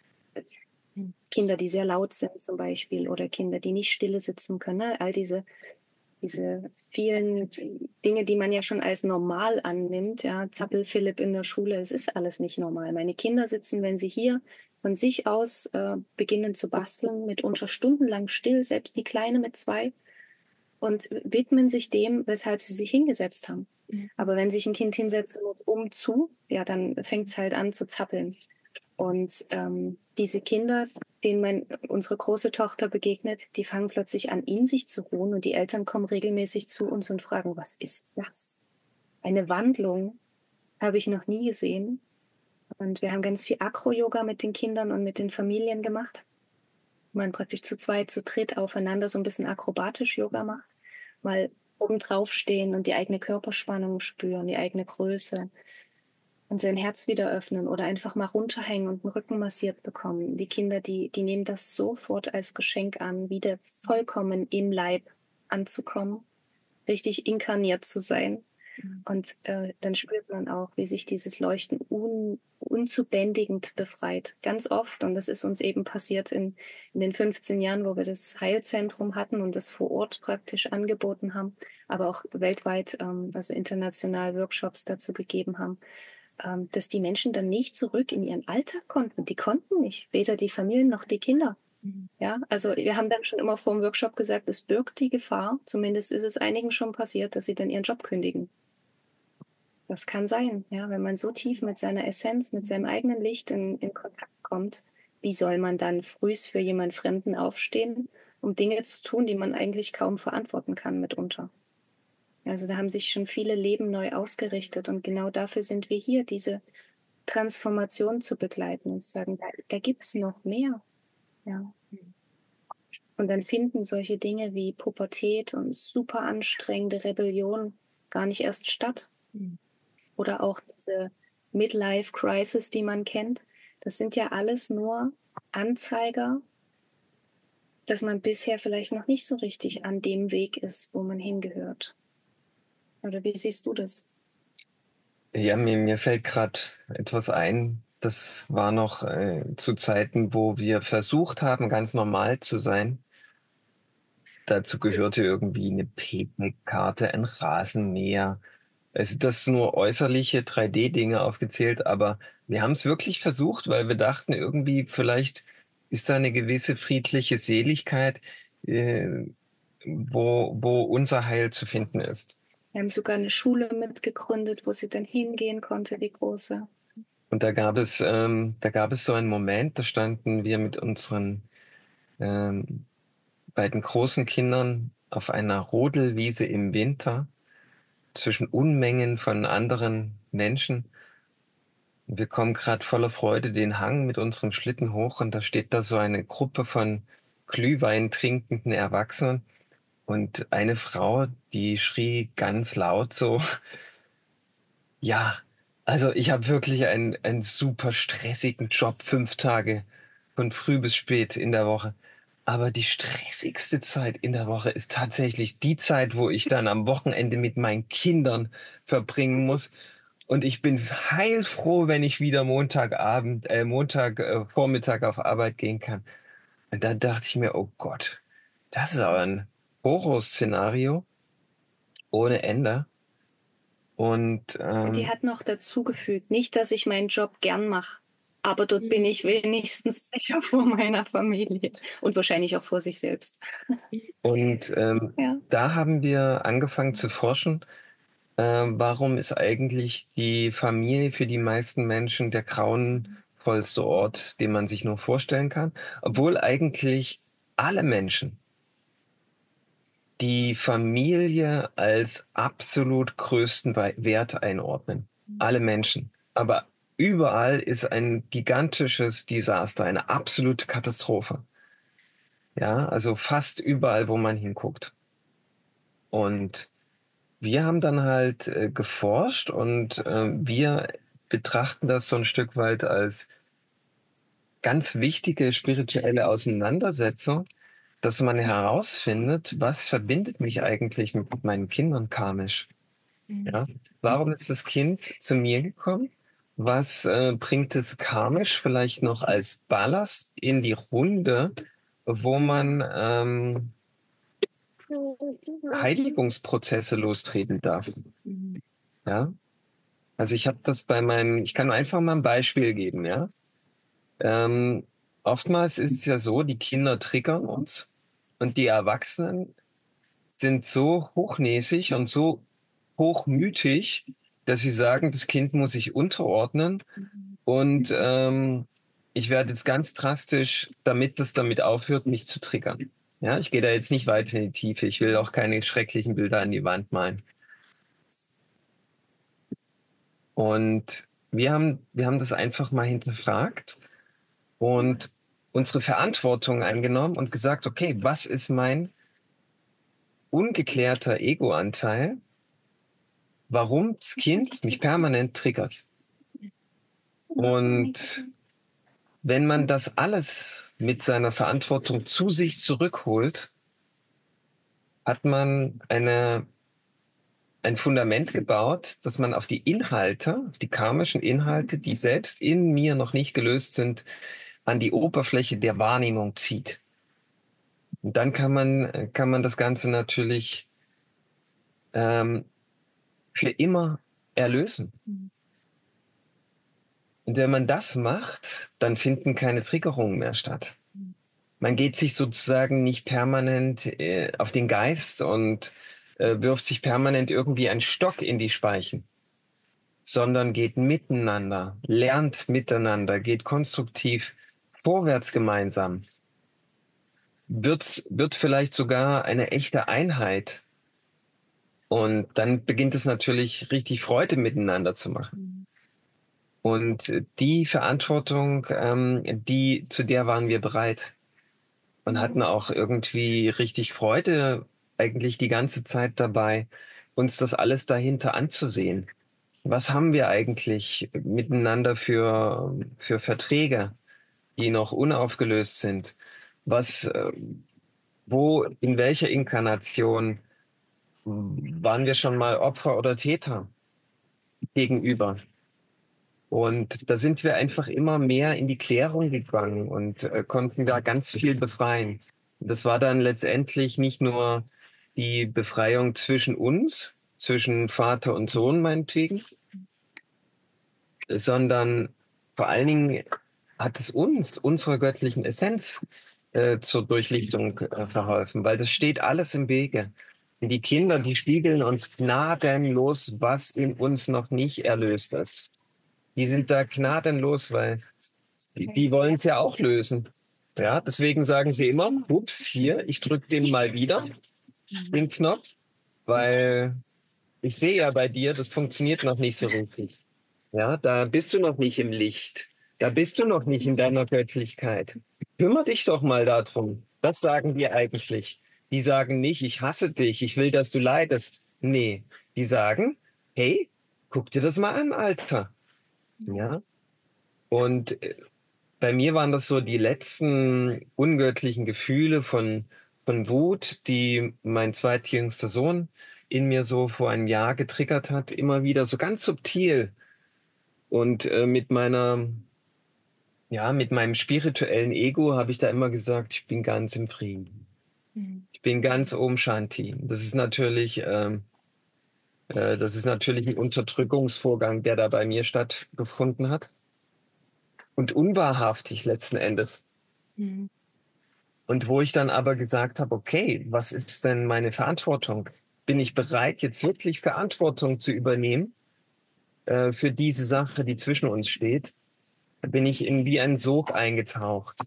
Kinder, die sehr laut sind zum Beispiel oder Kinder, die nicht stille sitzen können, all diese diese vielen Dinge, die man ja schon als normal annimmt, ja, Zappel-Philipp in der Schule, es ist alles nicht normal. Meine Kinder sitzen, wenn sie hier von sich aus äh, beginnen zu basteln, mitunter stundenlang still, selbst die Kleine mit zwei, und widmen sich dem, weshalb sie sich hingesetzt haben. Mhm. Aber wenn sich ein Kind hinsetzen muss, um zu, ja, dann fängt es halt an zu zappeln. Und ähm, diese Kinder, denen mein, unsere große Tochter begegnet, die fangen plötzlich an, in sich zu ruhen. Und die Eltern kommen regelmäßig zu uns und fragen, was ist das? Eine Wandlung habe ich noch nie gesehen. Und wir haben ganz viel Acro-Yoga mit den Kindern und mit den Familien gemacht. Man praktisch zu zweit, zu dritt aufeinander so ein bisschen akrobatisch Yoga macht. Mal oben drauf stehen und die eigene Körperspannung spüren, die eigene Größe. Und sein Herz wieder öffnen oder einfach mal runterhängen und den Rücken massiert bekommen. Die Kinder, die, die nehmen das sofort als Geschenk an, wieder vollkommen im Leib anzukommen, richtig inkarniert zu sein. Mhm. Und äh, dann spürt man auch, wie sich dieses Leuchten un, unzubändigend befreit. Ganz oft, und das ist uns eben passiert in, in den fünfzehn Jahren, wo wir das Heilzentrum hatten und das vor Ort praktisch angeboten haben, aber auch weltweit, ähm, also international Workshops dazu gegeben haben, dass die Menschen dann nicht zurück in ihren Alltag konnten. Die konnten nicht, weder die Familien noch die Kinder. Mhm. Ja, also wir haben dann schon immer vor dem Workshop gesagt, es birgt die Gefahr, zumindest ist es einigen schon passiert, dass sie dann ihren Job kündigen. Das kann sein, ja, wenn man so tief mit seiner Essenz, mit seinem eigenen Licht in, in Kontakt kommt, wie soll man dann frühs für jemand Fremden aufstehen, um Dinge zu tun, die man eigentlich kaum verantworten kann mitunter. Also da haben sich schon viele Leben neu ausgerichtet und genau dafür sind wir hier, diese Transformation zu begleiten und zu sagen, da, da gibt es noch mehr. Ja. Und dann finden solche Dinge wie Pubertät und super anstrengende Rebellion gar nicht erst statt. Mhm. Oder auch diese Midlife-Crisis, die man kennt. Das sind ja alles nur Anzeiger, dass man bisher vielleicht noch nicht so richtig an dem Weg ist, wo man hingehört. Oder wie siehst du das? Ja, mir, mir fällt gerade etwas ein. Das war noch äh, zu Zeiten, wo wir versucht haben, ganz normal zu sein. Dazu gehörte irgendwie eine Picknickkarte, ein Rasenmäher. Also das sind nur äußerliche drei D-Dinge aufgezählt, aber wir haben es wirklich versucht, weil wir dachten, irgendwie vielleicht ist da eine gewisse friedliche Seligkeit, äh, wo, wo unser Heil zu finden ist. Wir haben sogar eine Schule mitgegründet, wo sie dann hingehen konnte, die große. Und da gab es, ähm, da gab es so einen Moment, da standen wir mit unseren ähm, beiden großen Kindern auf einer Rodelwiese im Winter zwischen Unmengen von anderen Menschen. Wir kommen gerade voller Freude den Hang mit unserem Schlitten hoch und da steht da so eine Gruppe von Glühwein trinkenden Erwachsenen und eine Frau, die schrie ganz laut so, ja, also ich habe wirklich einen, einen super stressigen Job, fünf Tage von früh bis spät in der Woche. Aber die stressigste Zeit in der Woche ist tatsächlich die Zeit, wo ich dann am Wochenende mit meinen Kindern verbringen muss. Und ich bin heilfroh, wenn ich wieder Montagabend, äh, Montag, äh, Vormittag auf Arbeit gehen kann. Und da dachte ich mir, oh Gott, das ist aber ein Horrorszenario ohne Ende. Und ähm, die hat noch dazugefügt, nicht, dass ich meinen Job gern mache, aber dort bin ich wenigstens sicher vor meiner Familie und wahrscheinlich auch vor sich selbst. Und ähm, ja. Da haben wir angefangen zu forschen, äh, warum ist eigentlich die Familie für die meisten Menschen der grauenvollste Ort, den man sich nur vorstellen kann, obwohl eigentlich alle Menschen die Familie als absolut größten Wert einordnen. Alle Menschen. Aber überall ist ein gigantisches Desaster, eine absolute Katastrophe. Ja, also fast überall, wo man hinguckt. Und wir haben dann halt äh, geforscht und äh, wir betrachten das so ein Stück weit als ganz wichtige spirituelle Auseinandersetzung, dass man herausfindet, was verbindet mich eigentlich mit meinen Kindern karmisch. Ja? Warum ist das Kind zu mir gekommen? Was äh, bringt es karmisch vielleicht noch als Ballast in die Runde, wo man ähm, Heiligungsprozesse lostreten darf? Ja? Also ich habe das bei meinen, ich kann einfach mal ein Beispiel geben, ja. Ähm, oftmals ist es ja so, die Kinder triggern uns und die Erwachsenen sind so hochnäsig und so hochmütig, dass sie sagen, das Kind muss sich unterordnen und ähm, ich werde jetzt ganz drastisch, damit das damit aufhört, mich zu triggern. Ja, ich gehe da jetzt nicht weiter in die Tiefe. Ich will auch keine schrecklichen Bilder an die Wand malen. Und wir haben, wir haben das einfach mal hinterfragt und unsere Verantwortung eingenommen und gesagt, okay, was ist mein ungeklärter Ego-Anteil, warum das Kind mich permanent triggert? Und wenn man das alles mit seiner Verantwortung zu sich zurückholt, hat man eine, ein Fundament gebaut, dass man auf die Inhalte, auf die karmischen Inhalte, die selbst in mir noch nicht gelöst sind, an die Oberfläche der Wahrnehmung zieht. Und dann kann man, kann man das Ganze natürlich ähm, für immer erlösen. Und wenn man das macht, dann finden keine Triggerungen mehr statt. Man geht sich sozusagen nicht permanent äh, auf den Geist und äh, wirft sich permanent irgendwie einen Stock in die Speichen, sondern geht miteinander, lernt miteinander, geht konstruktiv vorwärts gemeinsam, wird, wird vielleicht sogar eine echte Einheit. Und dann beginnt es natürlich richtig Freude miteinander zu machen. Und die Verantwortung, ähm, die, zu der waren wir bereit. und hatten auch irgendwie richtig Freude, eigentlich die ganze Zeit dabei, uns das alles dahinter anzusehen. Was haben wir eigentlich miteinander für, für Verträge, die noch unaufgelöst sind? Was, äh, wo, in welcher Inkarnation waren wir schon mal Opfer oder Täter gegenüber? Und da sind wir einfach immer mehr in die Klärung gegangen und äh, konnten da ganz viel befreien. Das war dann letztendlich nicht nur die Befreiung zwischen uns, zwischen Vater und Sohn meinetwegen, sondern vor allen Dingen hat es uns, unserer göttlichen Essenz, äh, zur Durchlichtung äh, verholfen, weil das steht alles im Wege. Und die Kinder, die spiegeln uns gnadenlos, was in uns noch nicht erlöst ist. Die sind da gnadenlos, weil die, die wollen es ja auch lösen. Ja, deswegen sagen sie immer, ups, hier, ich drücke den mal wieder, den Knopf, weil ich sehe ja bei dir, das funktioniert noch nicht so richtig. Ja, da bist du noch nicht im Licht. Da bist du noch nicht in deiner Göttlichkeit. Kümmer dich doch mal darum. Das sagen die eigentlich. Die sagen nicht, ich hasse dich, ich will, dass du leidest. Nee, die sagen, hey, guck dir das mal an, Alter. Ja. Und äh, bei mir waren das so die letzten ungöttlichen Gefühle von, von Wut, die mein zweitjüngster Sohn in mir so vor einem Jahr getriggert hat, immer wieder so ganz subtil. Und äh, mit meiner, ja, mit meinem spirituellen Ego habe ich da immer gesagt, ich bin ganz im Frieden. Mhm. Ich bin ganz Om Shanti. Das ist natürlich, ähm, äh, das ist natürlich ein Unterdrückungsvorgang, der da bei mir stattgefunden hat. Und unwahrhaftig letzten Endes. Mhm. Und wo ich dann aber gesagt habe, okay, was ist denn meine Verantwortung? Bin ich bereit, jetzt wirklich Verantwortung zu übernehmen äh, für diese Sache, die zwischen uns steht? Da bin ich in wie ein Sog eingetaucht.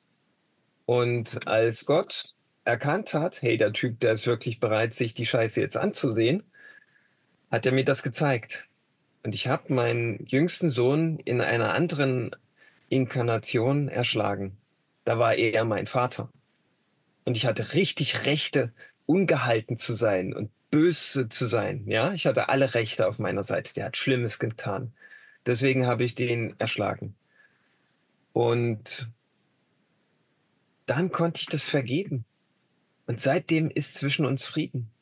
Und als Gott erkannt hat, hey, der Typ, der ist wirklich bereit, sich die Scheiße jetzt anzusehen, hat er mir das gezeigt. Und ich habe meinen jüngsten Sohn in einer anderen Inkarnation erschlagen. Da war er mein Vater. Und ich hatte richtig Rechte, ungehalten zu sein und böse zu sein. Ja, ich hatte alle Rechte auf meiner Seite. Der hat Schlimmes getan. Deswegen habe ich den erschlagen. Und dann konnte ich das vergeben. Und seitdem ist zwischen uns Frieden.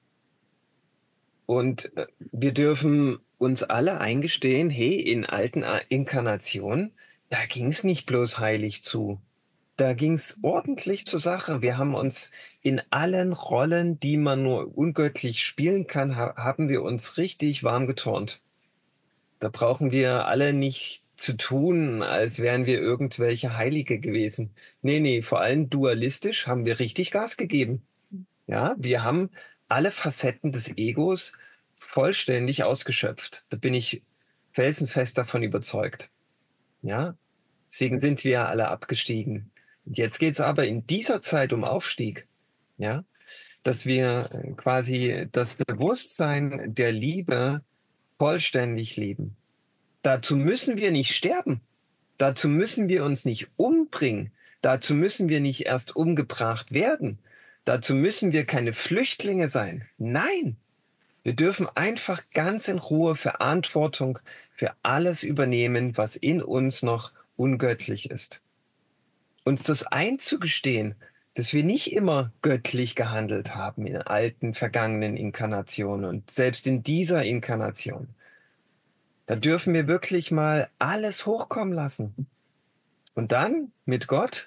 Und äh, wir dürfen uns alle eingestehen, hey, in alten A- Inkarnationen, da ging es nicht bloß heilig zu. Da ging es ordentlich zur Sache. Wir haben uns in allen Rollen, die man nur ungöttlich spielen kann, ha haben wir uns richtig warm geturnt. Da brauchen wir alle nicht zu tun, als wären wir irgendwelche Heilige gewesen. Nee, nee, vor allem dualistisch haben wir richtig Gas gegeben. Ja, wir haben alle Facetten des Egos vollständig ausgeschöpft. Da bin ich felsenfest davon überzeugt. Ja, deswegen sind wir alle abgestiegen. Und jetzt geht es aber in dieser Zeit um Aufstieg. Ja, dass wir äh, quasi das Bewusstsein der Liebe vollständig leben. Dazu müssen wir nicht sterben. Dazu müssen wir uns nicht umbringen. Dazu müssen wir nicht erst umgebracht werden. Dazu müssen wir keine Flüchtlinge sein. Nein, wir dürfen einfach ganz in Ruhe Verantwortung für alles übernehmen, was in uns noch ungöttlich ist. Uns das einzugestehen, dass wir nicht immer göttlich gehandelt haben in alten, vergangenen Inkarnationen und selbst in dieser Inkarnation. Da dürfen wir wirklich mal alles hochkommen lassen. Und dann mit Gott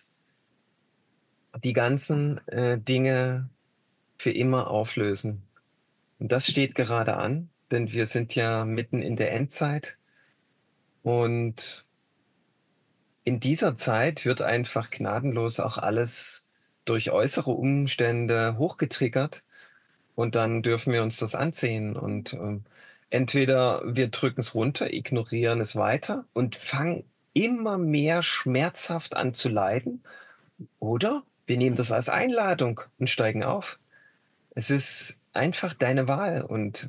die ganzen äh, Dinge für immer auflösen. Und das steht gerade an, denn wir sind ja mitten in der Endzeit. Und in dieser Zeit wird einfach gnadenlos auch alles durch äußere Umstände hochgetriggert. Und dann dürfen wir uns das ansehen. Und ähm, entweder wir drücken es runter, ignorieren es weiter und fangen immer mehr schmerzhaft an zu leiden. Oder wir nehmen das als Einladung und steigen auf. Es ist einfach deine Wahl und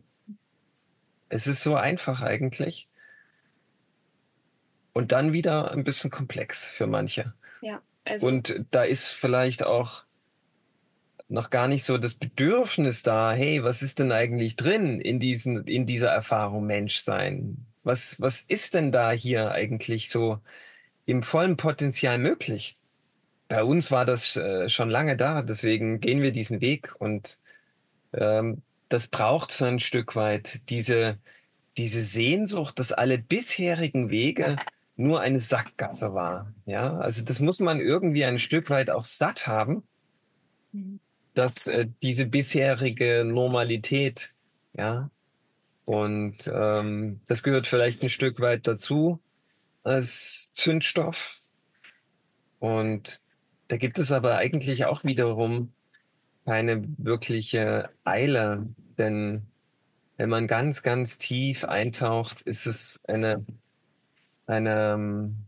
es ist so einfach eigentlich. Und dann wieder ein bisschen komplex für manche. Ja, Also, Und da ist vielleicht auch noch gar nicht so das Bedürfnis da, hey, was ist denn eigentlich drin in diesen, in dieser Erfahrung Menschsein? Was, was ist denn da hier eigentlich so im vollen Potenzial möglich? Bei uns war das äh, schon lange da, deswegen gehen wir diesen Weg und ähm, das braucht so ein Stück weit, diese, diese Sehnsucht, dass alle bisherigen Wege nur eine Sackgasse war. Ja, also das muss man irgendwie ein Stück weit auch satt haben, mhm. dass äh, diese bisherige Normalität, ja, und ähm, das gehört vielleicht ein Stück weit dazu als Zündstoff. Und da gibt es aber eigentlich auch wiederum keine wirkliche Eile, denn wenn man ganz, ganz tief eintaucht, ist es eine, eine, ähm,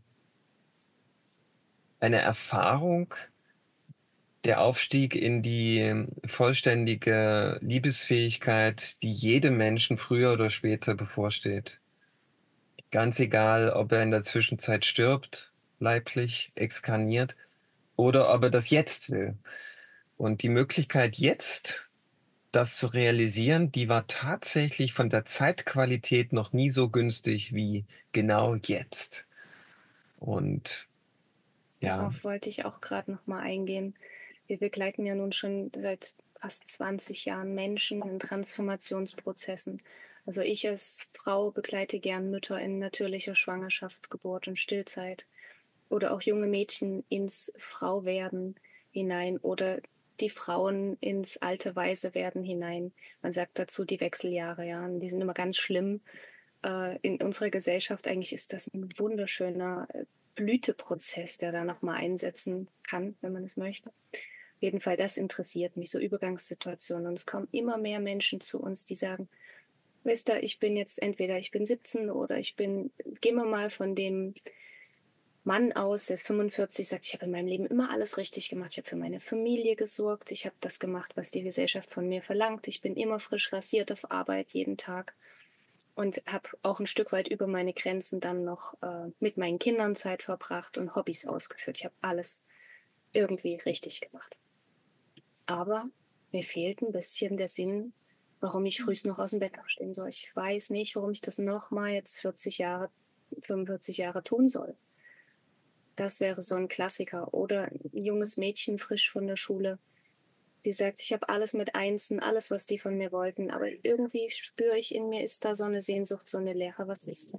eine Erfahrung, der Aufstieg in die vollständige Liebesfähigkeit, die jedem Menschen früher oder später bevorsteht. Ganz egal, ob er in der Zwischenzeit stirbt, leiblich, exkarniert, oder ob er das jetzt will. Und die Möglichkeit jetzt, das zu realisieren, die war tatsächlich von der Zeitqualität noch nie so günstig wie genau jetzt. Und ja, Darauf wollte ich auch gerade noch mal eingehen. Wir begleiten ja nun schon seit fast zwanzig Jahren Menschen in Transformationsprozessen. Also ich als Frau begleite gern Mütter in natürlicher Schwangerschaft, Geburt und Stillzeit oder auch junge Mädchen ins Frauwerden hinein oder die Frauen ins alte Weise werden hinein. Man sagt dazu die Wechseljahre, ja, und die sind immer ganz schlimm äh, in unserer Gesellschaft. Eigentlich ist das ein wunderschöner äh, Blüteprozess, der da nochmal einsetzen kann, wenn man es möchte. Auf jeden Fall, das interessiert mich, so Übergangssituationen. Und es kommen immer mehr Menschen zu uns, die sagen, wisst ihr, ich bin jetzt entweder ich bin siebzehn oder ich bin, gehen wir mal von dem Mann aus, der ist fünfundvierzig, sagt, ich habe in meinem Leben immer alles richtig gemacht. Ich habe für meine Familie gesorgt. Ich habe das gemacht, was die Gesellschaft von mir verlangt. Ich bin immer frisch rasiert auf Arbeit, jeden Tag. Und habe auch ein Stück weit über meine Grenzen dann noch äh, mit meinen Kindern Zeit verbracht und Hobbys ausgeführt. Ich habe alles irgendwie richtig gemacht. Aber mir fehlt ein bisschen der Sinn, warum ich frühst noch aus dem Bett aufstehen soll. Ich weiß nicht, warum ich das nochmal jetzt vierzig Jahre, fünfundvierzig Jahre tun soll. Das wäre so ein Klassiker. Oder ein junges Mädchen frisch von der Schule, die sagt, ich habe alles mit Einsen, alles, was die von mir wollten, aber irgendwie spüre ich in mir, ist da so eine Sehnsucht, so eine Leere. Was ist da?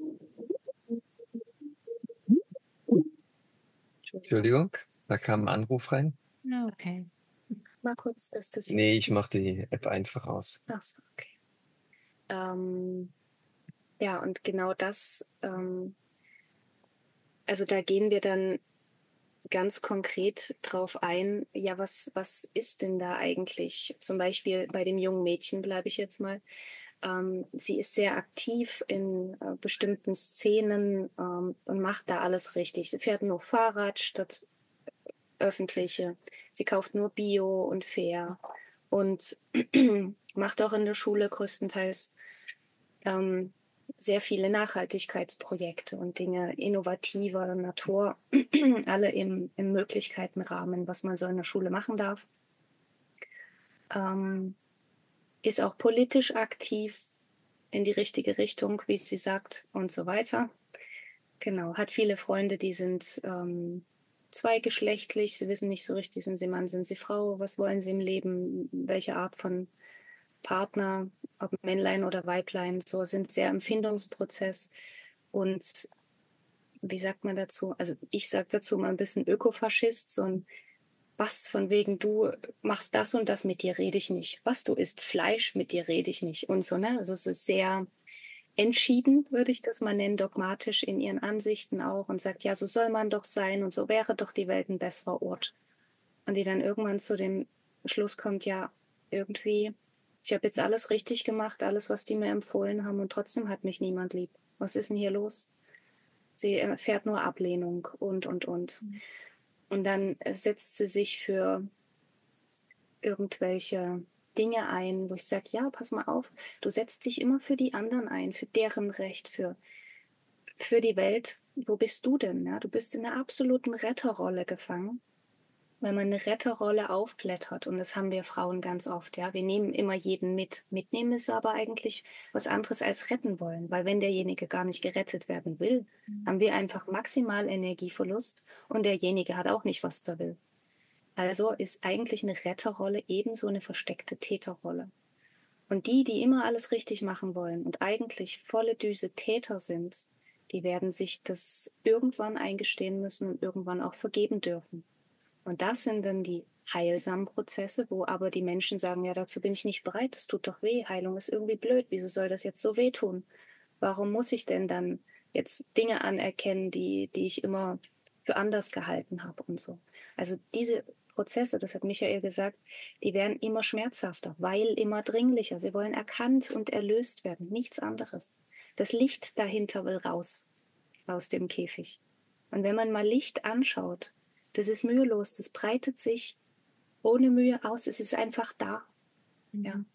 Entschuldigung, da kam ein Anruf rein. Ah, okay. Mal kurz, dass das hier. Nee, ich mache die App einfach aus. Ach so, okay. Ähm, ja, und genau das, ähm, also da gehen wir dann ganz konkret drauf ein, ja, was, was ist denn da eigentlich? Zum Beispiel bei dem jungen Mädchen bleibe ich jetzt mal. Ähm, sie ist sehr aktiv in äh, bestimmten Szenen ähm, und macht da alles richtig. Sie fährt nur Fahrrad statt öffentliche. Sie kauft nur Bio und fair und macht auch in der Schule größtenteils ähm, sehr viele Nachhaltigkeitsprojekte und Dinge innovativer Natur, alle im, im Möglichkeitenrahmen, was man so in der Schule machen darf. Ähm, ist auch politisch aktiv in die richtige Richtung, wie sie sagt, und so weiter. Genau, hat viele Freunde, die sind ähm, zweigeschlechtlich, sie wissen nicht so richtig, sind sie Mann, sind sie Frau, was wollen sie im Leben, welche Art von Partner, ob Männlein oder Weiblein, so sind sehr im Findungsprozess und wie sagt man dazu? Also ich sage dazu mal ein bisschen Ökofaschist, so ein was von wegen du machst das und das, mit dir rede ich nicht. Was du isst Fleisch, mit dir rede ich nicht und so, ne? Also es ist sehr entschieden, würde ich das mal nennen, dogmatisch in ihren Ansichten auch und sagt, ja, so soll man doch sein und so wäre doch die Welt ein besserer Ort. Und die dann irgendwann zu dem Schluss kommt, ja, irgendwie, ich habe jetzt alles richtig gemacht, alles, was die mir empfohlen haben und trotzdem hat mich niemand lieb. Was ist denn hier los? Sie erfährt nur Ablehnung und, und, und. Und dann setzt sie sich für irgendwelche Dinge ein, wo ich sage, ja, pass mal auf, du setzt dich immer für die anderen ein, für deren Recht, für, für die Welt. wo bist du denn? Ja, du bist in einer absoluten Retterrolle gefangen, weil man eine Retterrolle aufblättert. Und das haben wir Frauen ganz oft. Ja, wir nehmen immer jeden mit. Mitnehmen ist aber eigentlich was anderes als retten wollen, weil wenn derjenige gar nicht gerettet werden will, haben wir einfach maximal Energieverlust und derjenige hat auch nicht, was er will. Also ist eigentlich eine Retterrolle ebenso eine versteckte Täterrolle. Und die, die immer alles richtig machen wollen und eigentlich volle Düse Täter sind, die werden sich das irgendwann eingestehen müssen und irgendwann auch vergeben dürfen. Und das sind dann die heilsamen Prozesse, wo aber die Menschen sagen, ja, dazu bin ich nicht bereit, das tut doch weh, Heilung ist irgendwie blöd, wieso soll das jetzt so wehtun? Warum muss ich denn dann jetzt Dinge anerkennen, die, die ich immer für anders gehalten habe und so? Also diese Prozesse, das hat Michael gesagt, die werden immer schmerzhafter, weil immer dringlicher. Sie wollen erkannt und erlöst werden, nichts anderes. Das Licht dahinter will raus, aus dem Käfig. Und wenn man mal Licht anschaut, das ist mühelos, das breitet sich ohne Mühe aus, es ist einfach da. Mhm. Ja.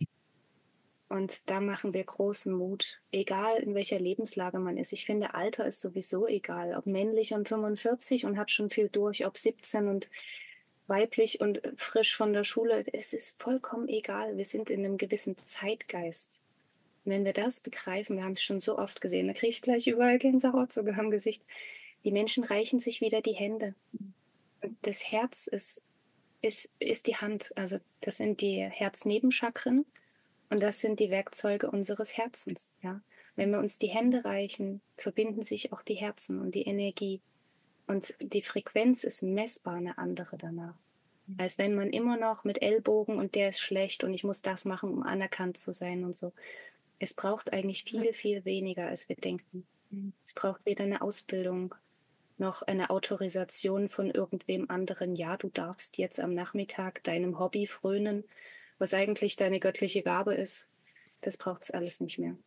Und da machen wir großen Mut, egal in welcher Lebenslage man ist. Ich finde, Alter ist sowieso egal, ob männlich und fünfundvierzig und hat schon viel durch, ob siebzehn und weiblich und frisch von der Schule. Es ist vollkommen egal. Wir sind in einem gewissen Zeitgeist. Und wenn wir das begreifen, wir haben es schon so oft gesehen, da kriege ich gleich überall Gänsehaut sogar am Gesicht. Die Menschen reichen sich wieder die Hände. Und das Herz ist, ist, ist die Hand. Also das sind die Herznebenchakren und das sind die Werkzeuge unseres Herzens. Ja? Wenn wir uns die Hände reichen, verbinden sich auch die Herzen und die Energie. Und die Frequenz ist messbar eine andere danach. Als wenn man immer noch mit Ellbogen und der ist schlecht und ich muss das machen, um anerkannt zu sein und so. Es braucht eigentlich viel, viel weniger, als wir denken. Es braucht weder eine Ausbildung noch eine Autorisation von irgendwem anderen. Ja, du darfst jetzt am Nachmittag deinem Hobby frönen, was eigentlich deine göttliche Gabe ist. Das braucht es alles nicht mehr.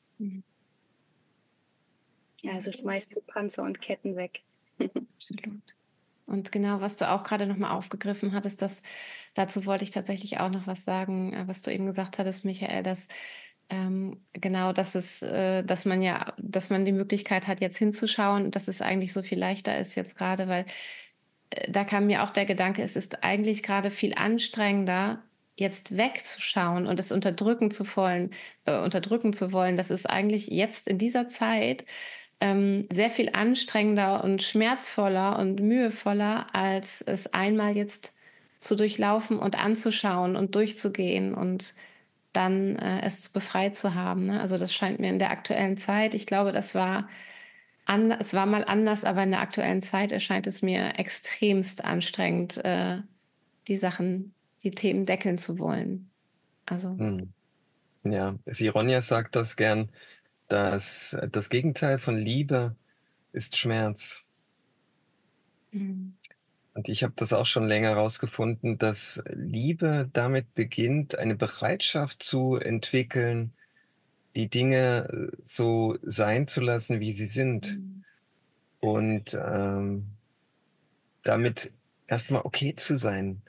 Also schmeißt du Panzer und Ketten weg. Absolut. Und genau, was du auch gerade nochmal aufgegriffen hattest, das, dazu wollte ich tatsächlich auch noch was sagen, was du eben gesagt hattest, Michael, dass ähm, genau, dass es, äh, dass man ja, dass man die Möglichkeit hat, jetzt hinzuschauen, dass es eigentlich so viel leichter ist jetzt gerade, weil äh, da kam mir auch der Gedanke, es ist eigentlich gerade viel anstrengender, jetzt wegzuschauen und es unterdrücken zu wollen, äh, unterdrücken zu wollen. Das ist eigentlich jetzt in dieser Zeit ähm, sehr viel anstrengender und schmerzvoller und mühevoller, als es einmal jetzt zu durchlaufen und anzuschauen und durchzugehen und dann äh, es befreit zu haben. Ne? Also das scheint mir in der aktuellen Zeit, ich glaube, das war an, es war mal anders, aber in der aktuellen Zeit erscheint es mir extremst anstrengend, äh, die Sachen, die Themen deckeln zu wollen. Also Hm. Ja, Sironia sagt das gern, dass das Gegenteil von Liebe ist Schmerz. mhm. Und ich habe das auch schon länger herausgefunden, dass Liebe damit beginnt, eine Bereitschaft zu entwickeln, die Dinge äh, so sein zu lassen, wie sie sind. Mhm. Und ähm, damit erstmal okay zu sein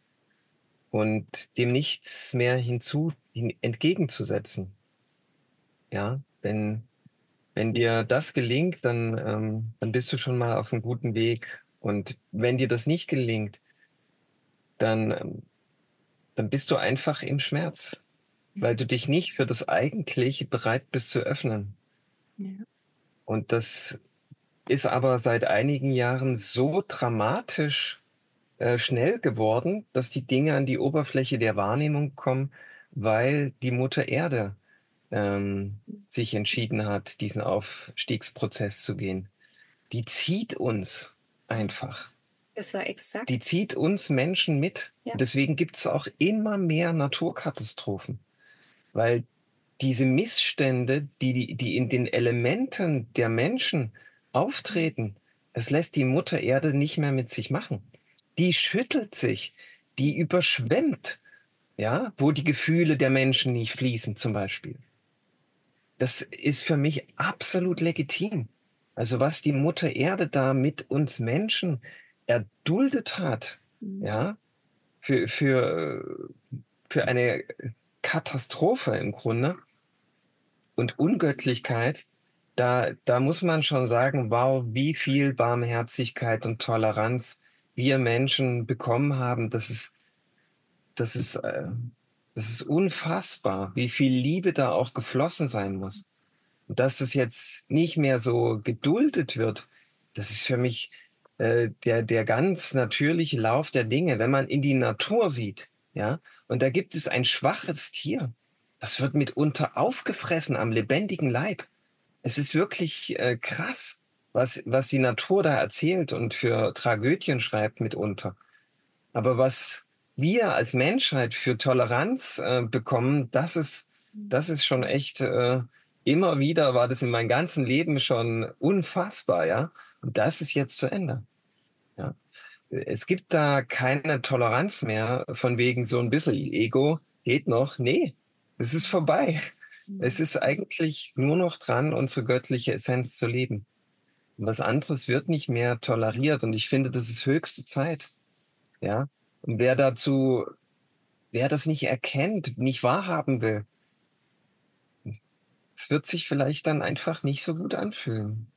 und dem nichts mehr hinzu, hin, entgegenzusetzen. Ja, wenn, wenn dir das gelingt, dann, ähm, dann bist du schon mal auf einem guten Weg. Und wenn dir das nicht gelingt, dann, ähm, dann bist du einfach im Schmerz, weil du dich nicht für das Eigentliche bereit bist zu öffnen. Ja. Und das ist aber seit einigen Jahren so dramatisch äh, schnell geworden, dass die Dinge an die Oberfläche der Wahrnehmung kommen, weil die Mutter Erde ähm, sich entschieden hat, diesen Aufstiegsprozess zu gehen. Die zieht uns einfach. Das war exakt. Die zieht uns Menschen mit. Ja. Deswegen gibt es auch immer mehr Naturkatastrophen, weil diese Missstände, die, die in den Elementen der Menschen auftreten, es lässt die Mutter Erde nicht mehr mit sich machen. Die schüttelt sich, die überschwemmt, ja, wo die Gefühle der Menschen nicht fließen, zum Beispiel. Das ist für mich absolut legitim. Also was die Mutter Erde da mit uns Menschen erduldet hat, Mhm. ja, für, für, für eine Katastrophe im Grunde und Ungöttlichkeit, da, da muss man schon sagen, wow, wie viel Barmherzigkeit und Toleranz wir Menschen bekommen haben. Das ist, das ist, äh, das ist unfassbar, wie viel Liebe da auch geflossen sein muss. Und dass das jetzt nicht mehr so geduldet wird, das ist für mich äh, der, der ganz natürliche Lauf der Dinge. Wenn man in die Natur sieht, ja, und da gibt es ein schwaches Tier, das wird mitunter aufgefressen am lebendigen Leib. Es ist wirklich äh, krass, was, was die Natur da erzählt und für Tragödien schreibt mitunter. Aber was wir als Menschheit für Toleranz äh, bekommen, das ist, das ist schon echt, äh, immer wieder war das in meinem ganzen Leben schon unfassbar, ja. Und das ist jetzt zu Ende. Ja. Es gibt da keine Toleranz mehr, von wegen so ein bisschen Ego geht noch. Nee, es ist vorbei. Es ist eigentlich nur noch dran, unsere göttliche Essenz zu leben. Und was anderes wird nicht mehr toleriert. Und ich finde, das ist höchste Zeit. Ja. Und wer dazu, wer das nicht erkennt, nicht wahrhaben will, es wird sich vielleicht dann einfach nicht so gut anfühlen.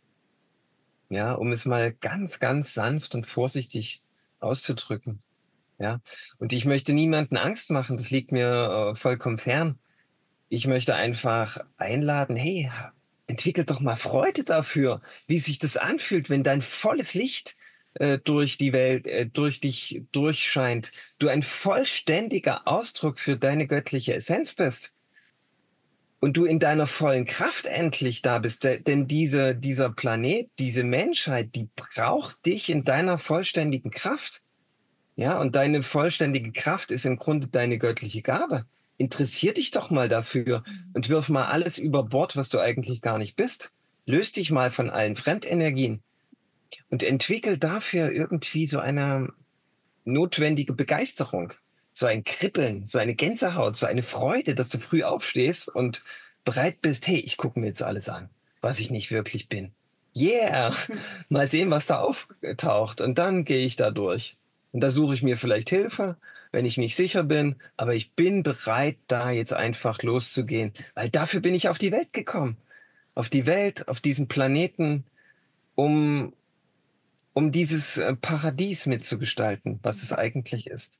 Ja, um es mal ganz, ganz sanft und vorsichtig auszudrücken. Ja, und ich möchte niemanden Angst machen, das liegt mir äh, vollkommen fern. Ich möchte einfach einladen, hey, entwickelt doch mal Freude dafür, wie sich das anfühlt, wenn dein volles Licht äh, durch die Welt, äh, durch dich durchscheint, du ein vollständiger Ausdruck für deine göttliche Essenz bist und du in deiner vollen Kraft endlich da bist. De- Denn diese, dieser Planet, diese Menschheit, die braucht dich in deiner vollständigen Kraft. Ja, und deine vollständige Kraft ist im Grunde deine göttliche Gabe. Interessier dich doch mal dafür und wirf mal alles über Bord, was du eigentlich gar nicht bist. Löst dich mal von allen Fremdenergien und entwickel dafür irgendwie so eine notwendige Begeisterung, so ein Kribbeln, so eine Gänsehaut, so eine Freude, dass du früh aufstehst und bereit bist, hey, ich gucke mir jetzt alles an, was ich nicht wirklich bin. Yeah, mal sehen, was da auftaucht und dann gehe ich da durch. Und da suche ich mir vielleicht Hilfe, wenn ich nicht sicher bin, aber ich bin bereit, da jetzt einfach loszugehen, weil dafür bin ich auf die Welt gekommen. Auf die Welt, auf diesen Planeten, um um dieses äh, Paradies mitzugestalten, was es eigentlich ist.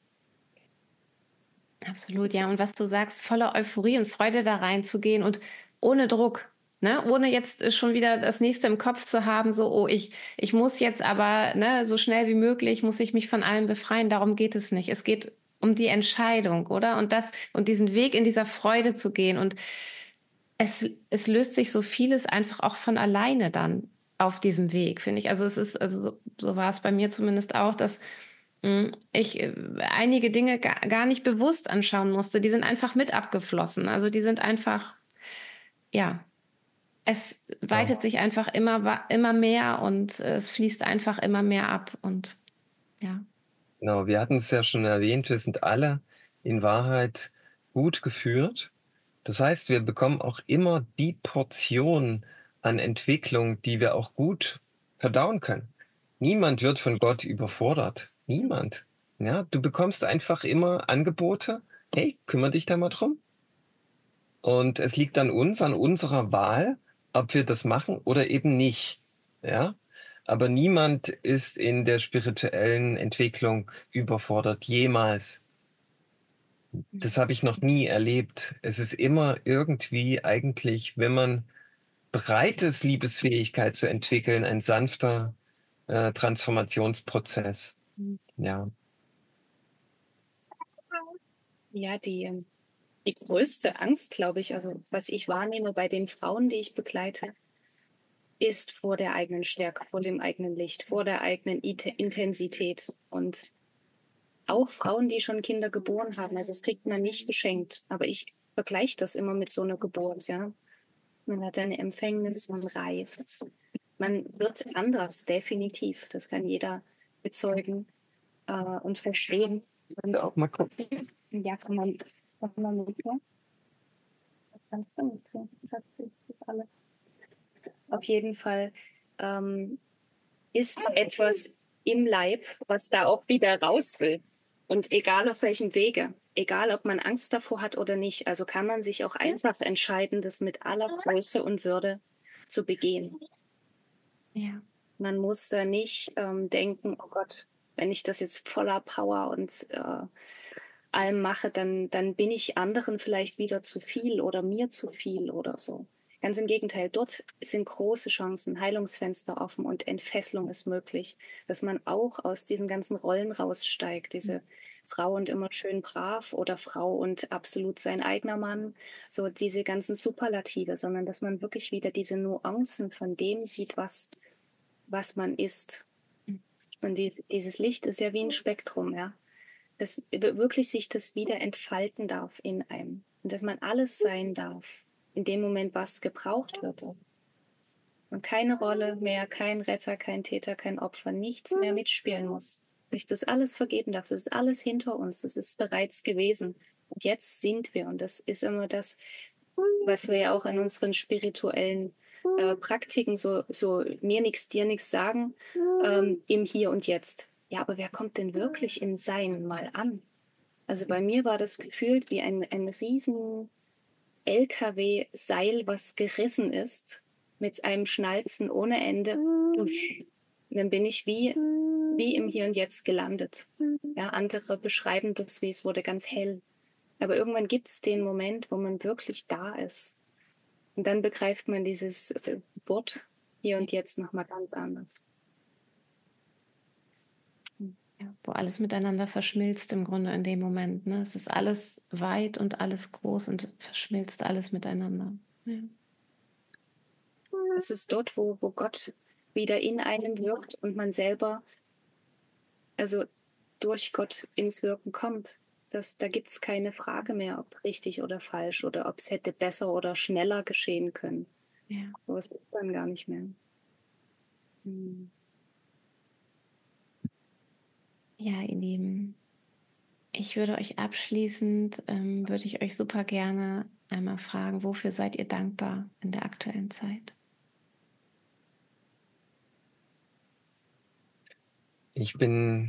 Absolut, ja. Und was du sagst, voller Euphorie und Freude da reinzugehen und ohne Druck, ne? Ohne jetzt äh, schon wieder das nächste im Kopf zu haben, so, oh, ich, ich muss jetzt aber, ne, so schnell wie möglich, muss ich mich von allem befreien. Darum geht es nicht. Es geht um die Entscheidung, oder? Und das, und diesen Weg in dieser Freude zu gehen. Und es, es löst sich so vieles einfach auch von alleine dann auf diesem Weg, finde ich. Also es ist, also so, so war es bei mir zumindest auch, dass mh, ich äh, einige Dinge gar, gar nicht bewusst anschauen musste. Die sind einfach mit abgeflossen. Also die sind einfach, ja, es weitet Ja. sich einfach immer, wa- immer mehr und äh, es fließt einfach immer mehr ab. Und ja. Genau, wir hatten es ja schon erwähnt, wir sind alle in Wahrheit gut geführt. Das heißt, wir bekommen auch immer die Portion an Entwicklung, die wir auch gut verdauen können. Niemand wird von Gott überfordert. Niemand. Ja, du bekommst einfach immer Angebote. Hey, kümmere dich da mal drum. Und es liegt an uns, an unserer Wahl, ob wir das machen oder eben nicht. Ja? Aber niemand ist in der spirituellen Entwicklung überfordert, jemals. Das habe ich noch nie erlebt. Es ist immer irgendwie eigentlich, wenn man bereit ist, Liebesfähigkeit zu entwickeln, ein sanfter äh, Transformationsprozess. Ja. Ja, die, ähm, die größte Angst, glaube ich, also was ich wahrnehme bei den Frauen, die ich begleite, ist vor der eigenen Stärke, vor dem eigenen Licht, vor der eigenen Ite- Intensität. Und auch Frauen, die schon Kinder geboren haben, also das kriegt man nicht geschenkt. Aber ich vergleiche das immer mit so einer Geburt, ja. Man hat eine Empfängnis, man reift. Man wird anders, definitiv. Das kann jeder bezeugen äh, und verstehen. Und Auch mal gucken. ja, kann man, kann man nicht tun. Das kannst du nicht tun. Schatzi, das ist alles. Auf jeden Fall ähm, ist etwas im Leib, was da auch wieder raus will. Und egal auf welchem Wege, egal ob man Angst davor hat oder nicht, also kann man sich auch einfach entscheiden, das mit aller Größe und Würde zu begehen. Ja. Man muss da nicht ähm, denken, oh Gott, wenn ich das jetzt voller Power und äh, allem mache, dann, dann bin ich anderen vielleicht wieder zu viel oder mir zu viel oder so. Ganz im Gegenteil, dort sind große Chancen, Heilungsfenster offen und Entfesselung ist möglich, dass man auch aus diesen ganzen Rollen raussteigt, diese Frau und immer schön brav oder Frau und absolut sein eigener Mann, so diese ganzen Superlative, sondern dass man wirklich wieder diese Nuancen von dem sieht, was, was man ist. Und dies, dieses Licht ist ja wie ein Spektrum, ja. Dass wirklich sich das wieder entfalten darf in einem. Und dass man alles sein darf, in dem Moment, was gebraucht wird. Und keine Rolle mehr, kein Retter, kein Täter, kein Opfer, nichts mehr mitspielen muss. Ich das alles vergeben darf. Das ist alles hinter uns. Das ist bereits gewesen. Und jetzt sind wir. Und das ist immer das, was wir ja auch in unseren spirituellen äh, Praktiken so, so mir nichts, dir nichts sagen, ähm, im Hier und Jetzt. Ja, aber wer kommt denn wirklich im Sein mal an? Also bei mir war das gefühlt wie ein, ein riesen L K W-Seil, was gerissen ist, mit einem Schnalzen ohne Ende. Und dann bin ich wie, wie im Hier und Jetzt gelandet. Ja, andere beschreiben das, wie es wurde ganz hell. Aber irgendwann gibt es den Moment, wo man wirklich da ist. Und dann begreift man dieses Wort Hier und Jetzt nochmal ganz anders. Ja, wo alles miteinander verschmilzt im Grunde in dem Moment. Ne? Es ist alles weit und alles groß und verschmilzt alles miteinander. Ja. Es ist dort, wo, wo Gott wieder in einem wirkt und man selber, also durch Gott ins Wirken kommt. Das, da gibt es keine Frage mehr, ob richtig oder falsch oder ob es hätte besser oder schneller geschehen können. Ja. Aber es ist dann gar nicht mehr. Hm. Ja, ihr Lieben, ich würde euch abschließend, ähm, würde ich euch super gerne einmal fragen, wofür seid ihr dankbar in der aktuellen Zeit? Ich bin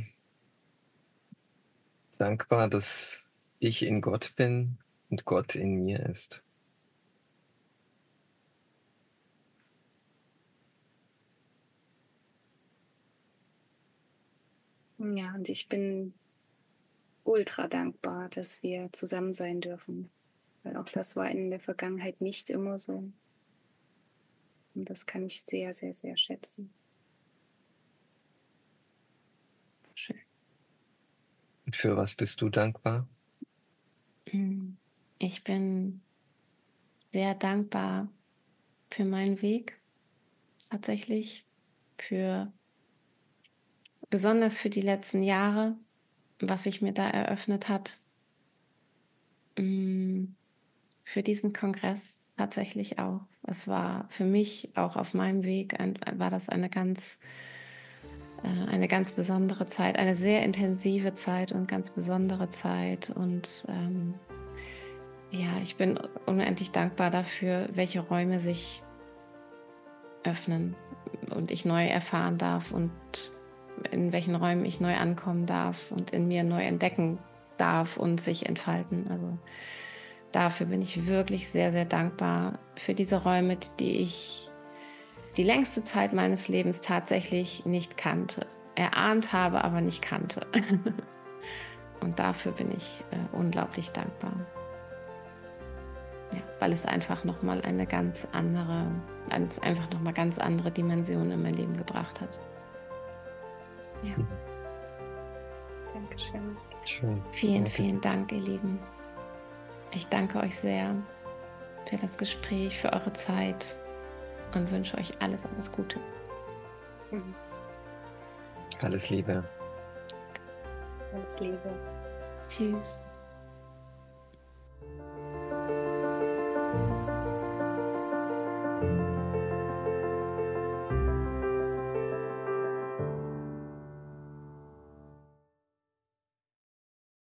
dankbar, dass ich in Gott bin und Gott in mir ist. Ja, und ich bin ultra dankbar, dass wir zusammen sein dürfen. Weil auch das war in der Vergangenheit nicht immer so. Und das kann ich sehr, sehr, sehr schätzen. Schön. Und für was bist du dankbar? Ich bin sehr dankbar für meinen Weg, tatsächlich, für besonders für die letzten Jahre, was sich mir da eröffnet hat, für diesen Kongress tatsächlich auch. Es war für mich auch auf meinem Weg, ein, war das eine ganz, äh, eine ganz besondere Zeit, eine sehr intensive Zeit und ganz besondere Zeit. Und ähm, ja, ich bin unendlich dankbar dafür, welche Räume sich öffnen und ich neu erfahren darf und in welchen Räumen ich neu ankommen darf und in mir neu entdecken darf und sich entfalten. Also dafür bin ich wirklich sehr, sehr dankbar für diese Räume, die ich die längste Zeit meines Lebens tatsächlich nicht kannte. Erahnt habe, aber nicht kannte. Und dafür bin ich äh, unglaublich dankbar. Ja, weil es einfach nochmal eine ganz andere, es einfach nochmal ganz andere Dimensionen in mein Leben gebracht hat. Ja. Mhm. Dankeschön. Schön. Vielen, Danke. vielen Dank, ihr Lieben. Ich danke euch sehr für das Gespräch, für eure Zeit und wünsche euch alles, alles Gute. Mhm. Alles Liebe. Alles Liebe. Tschüss. Thank you.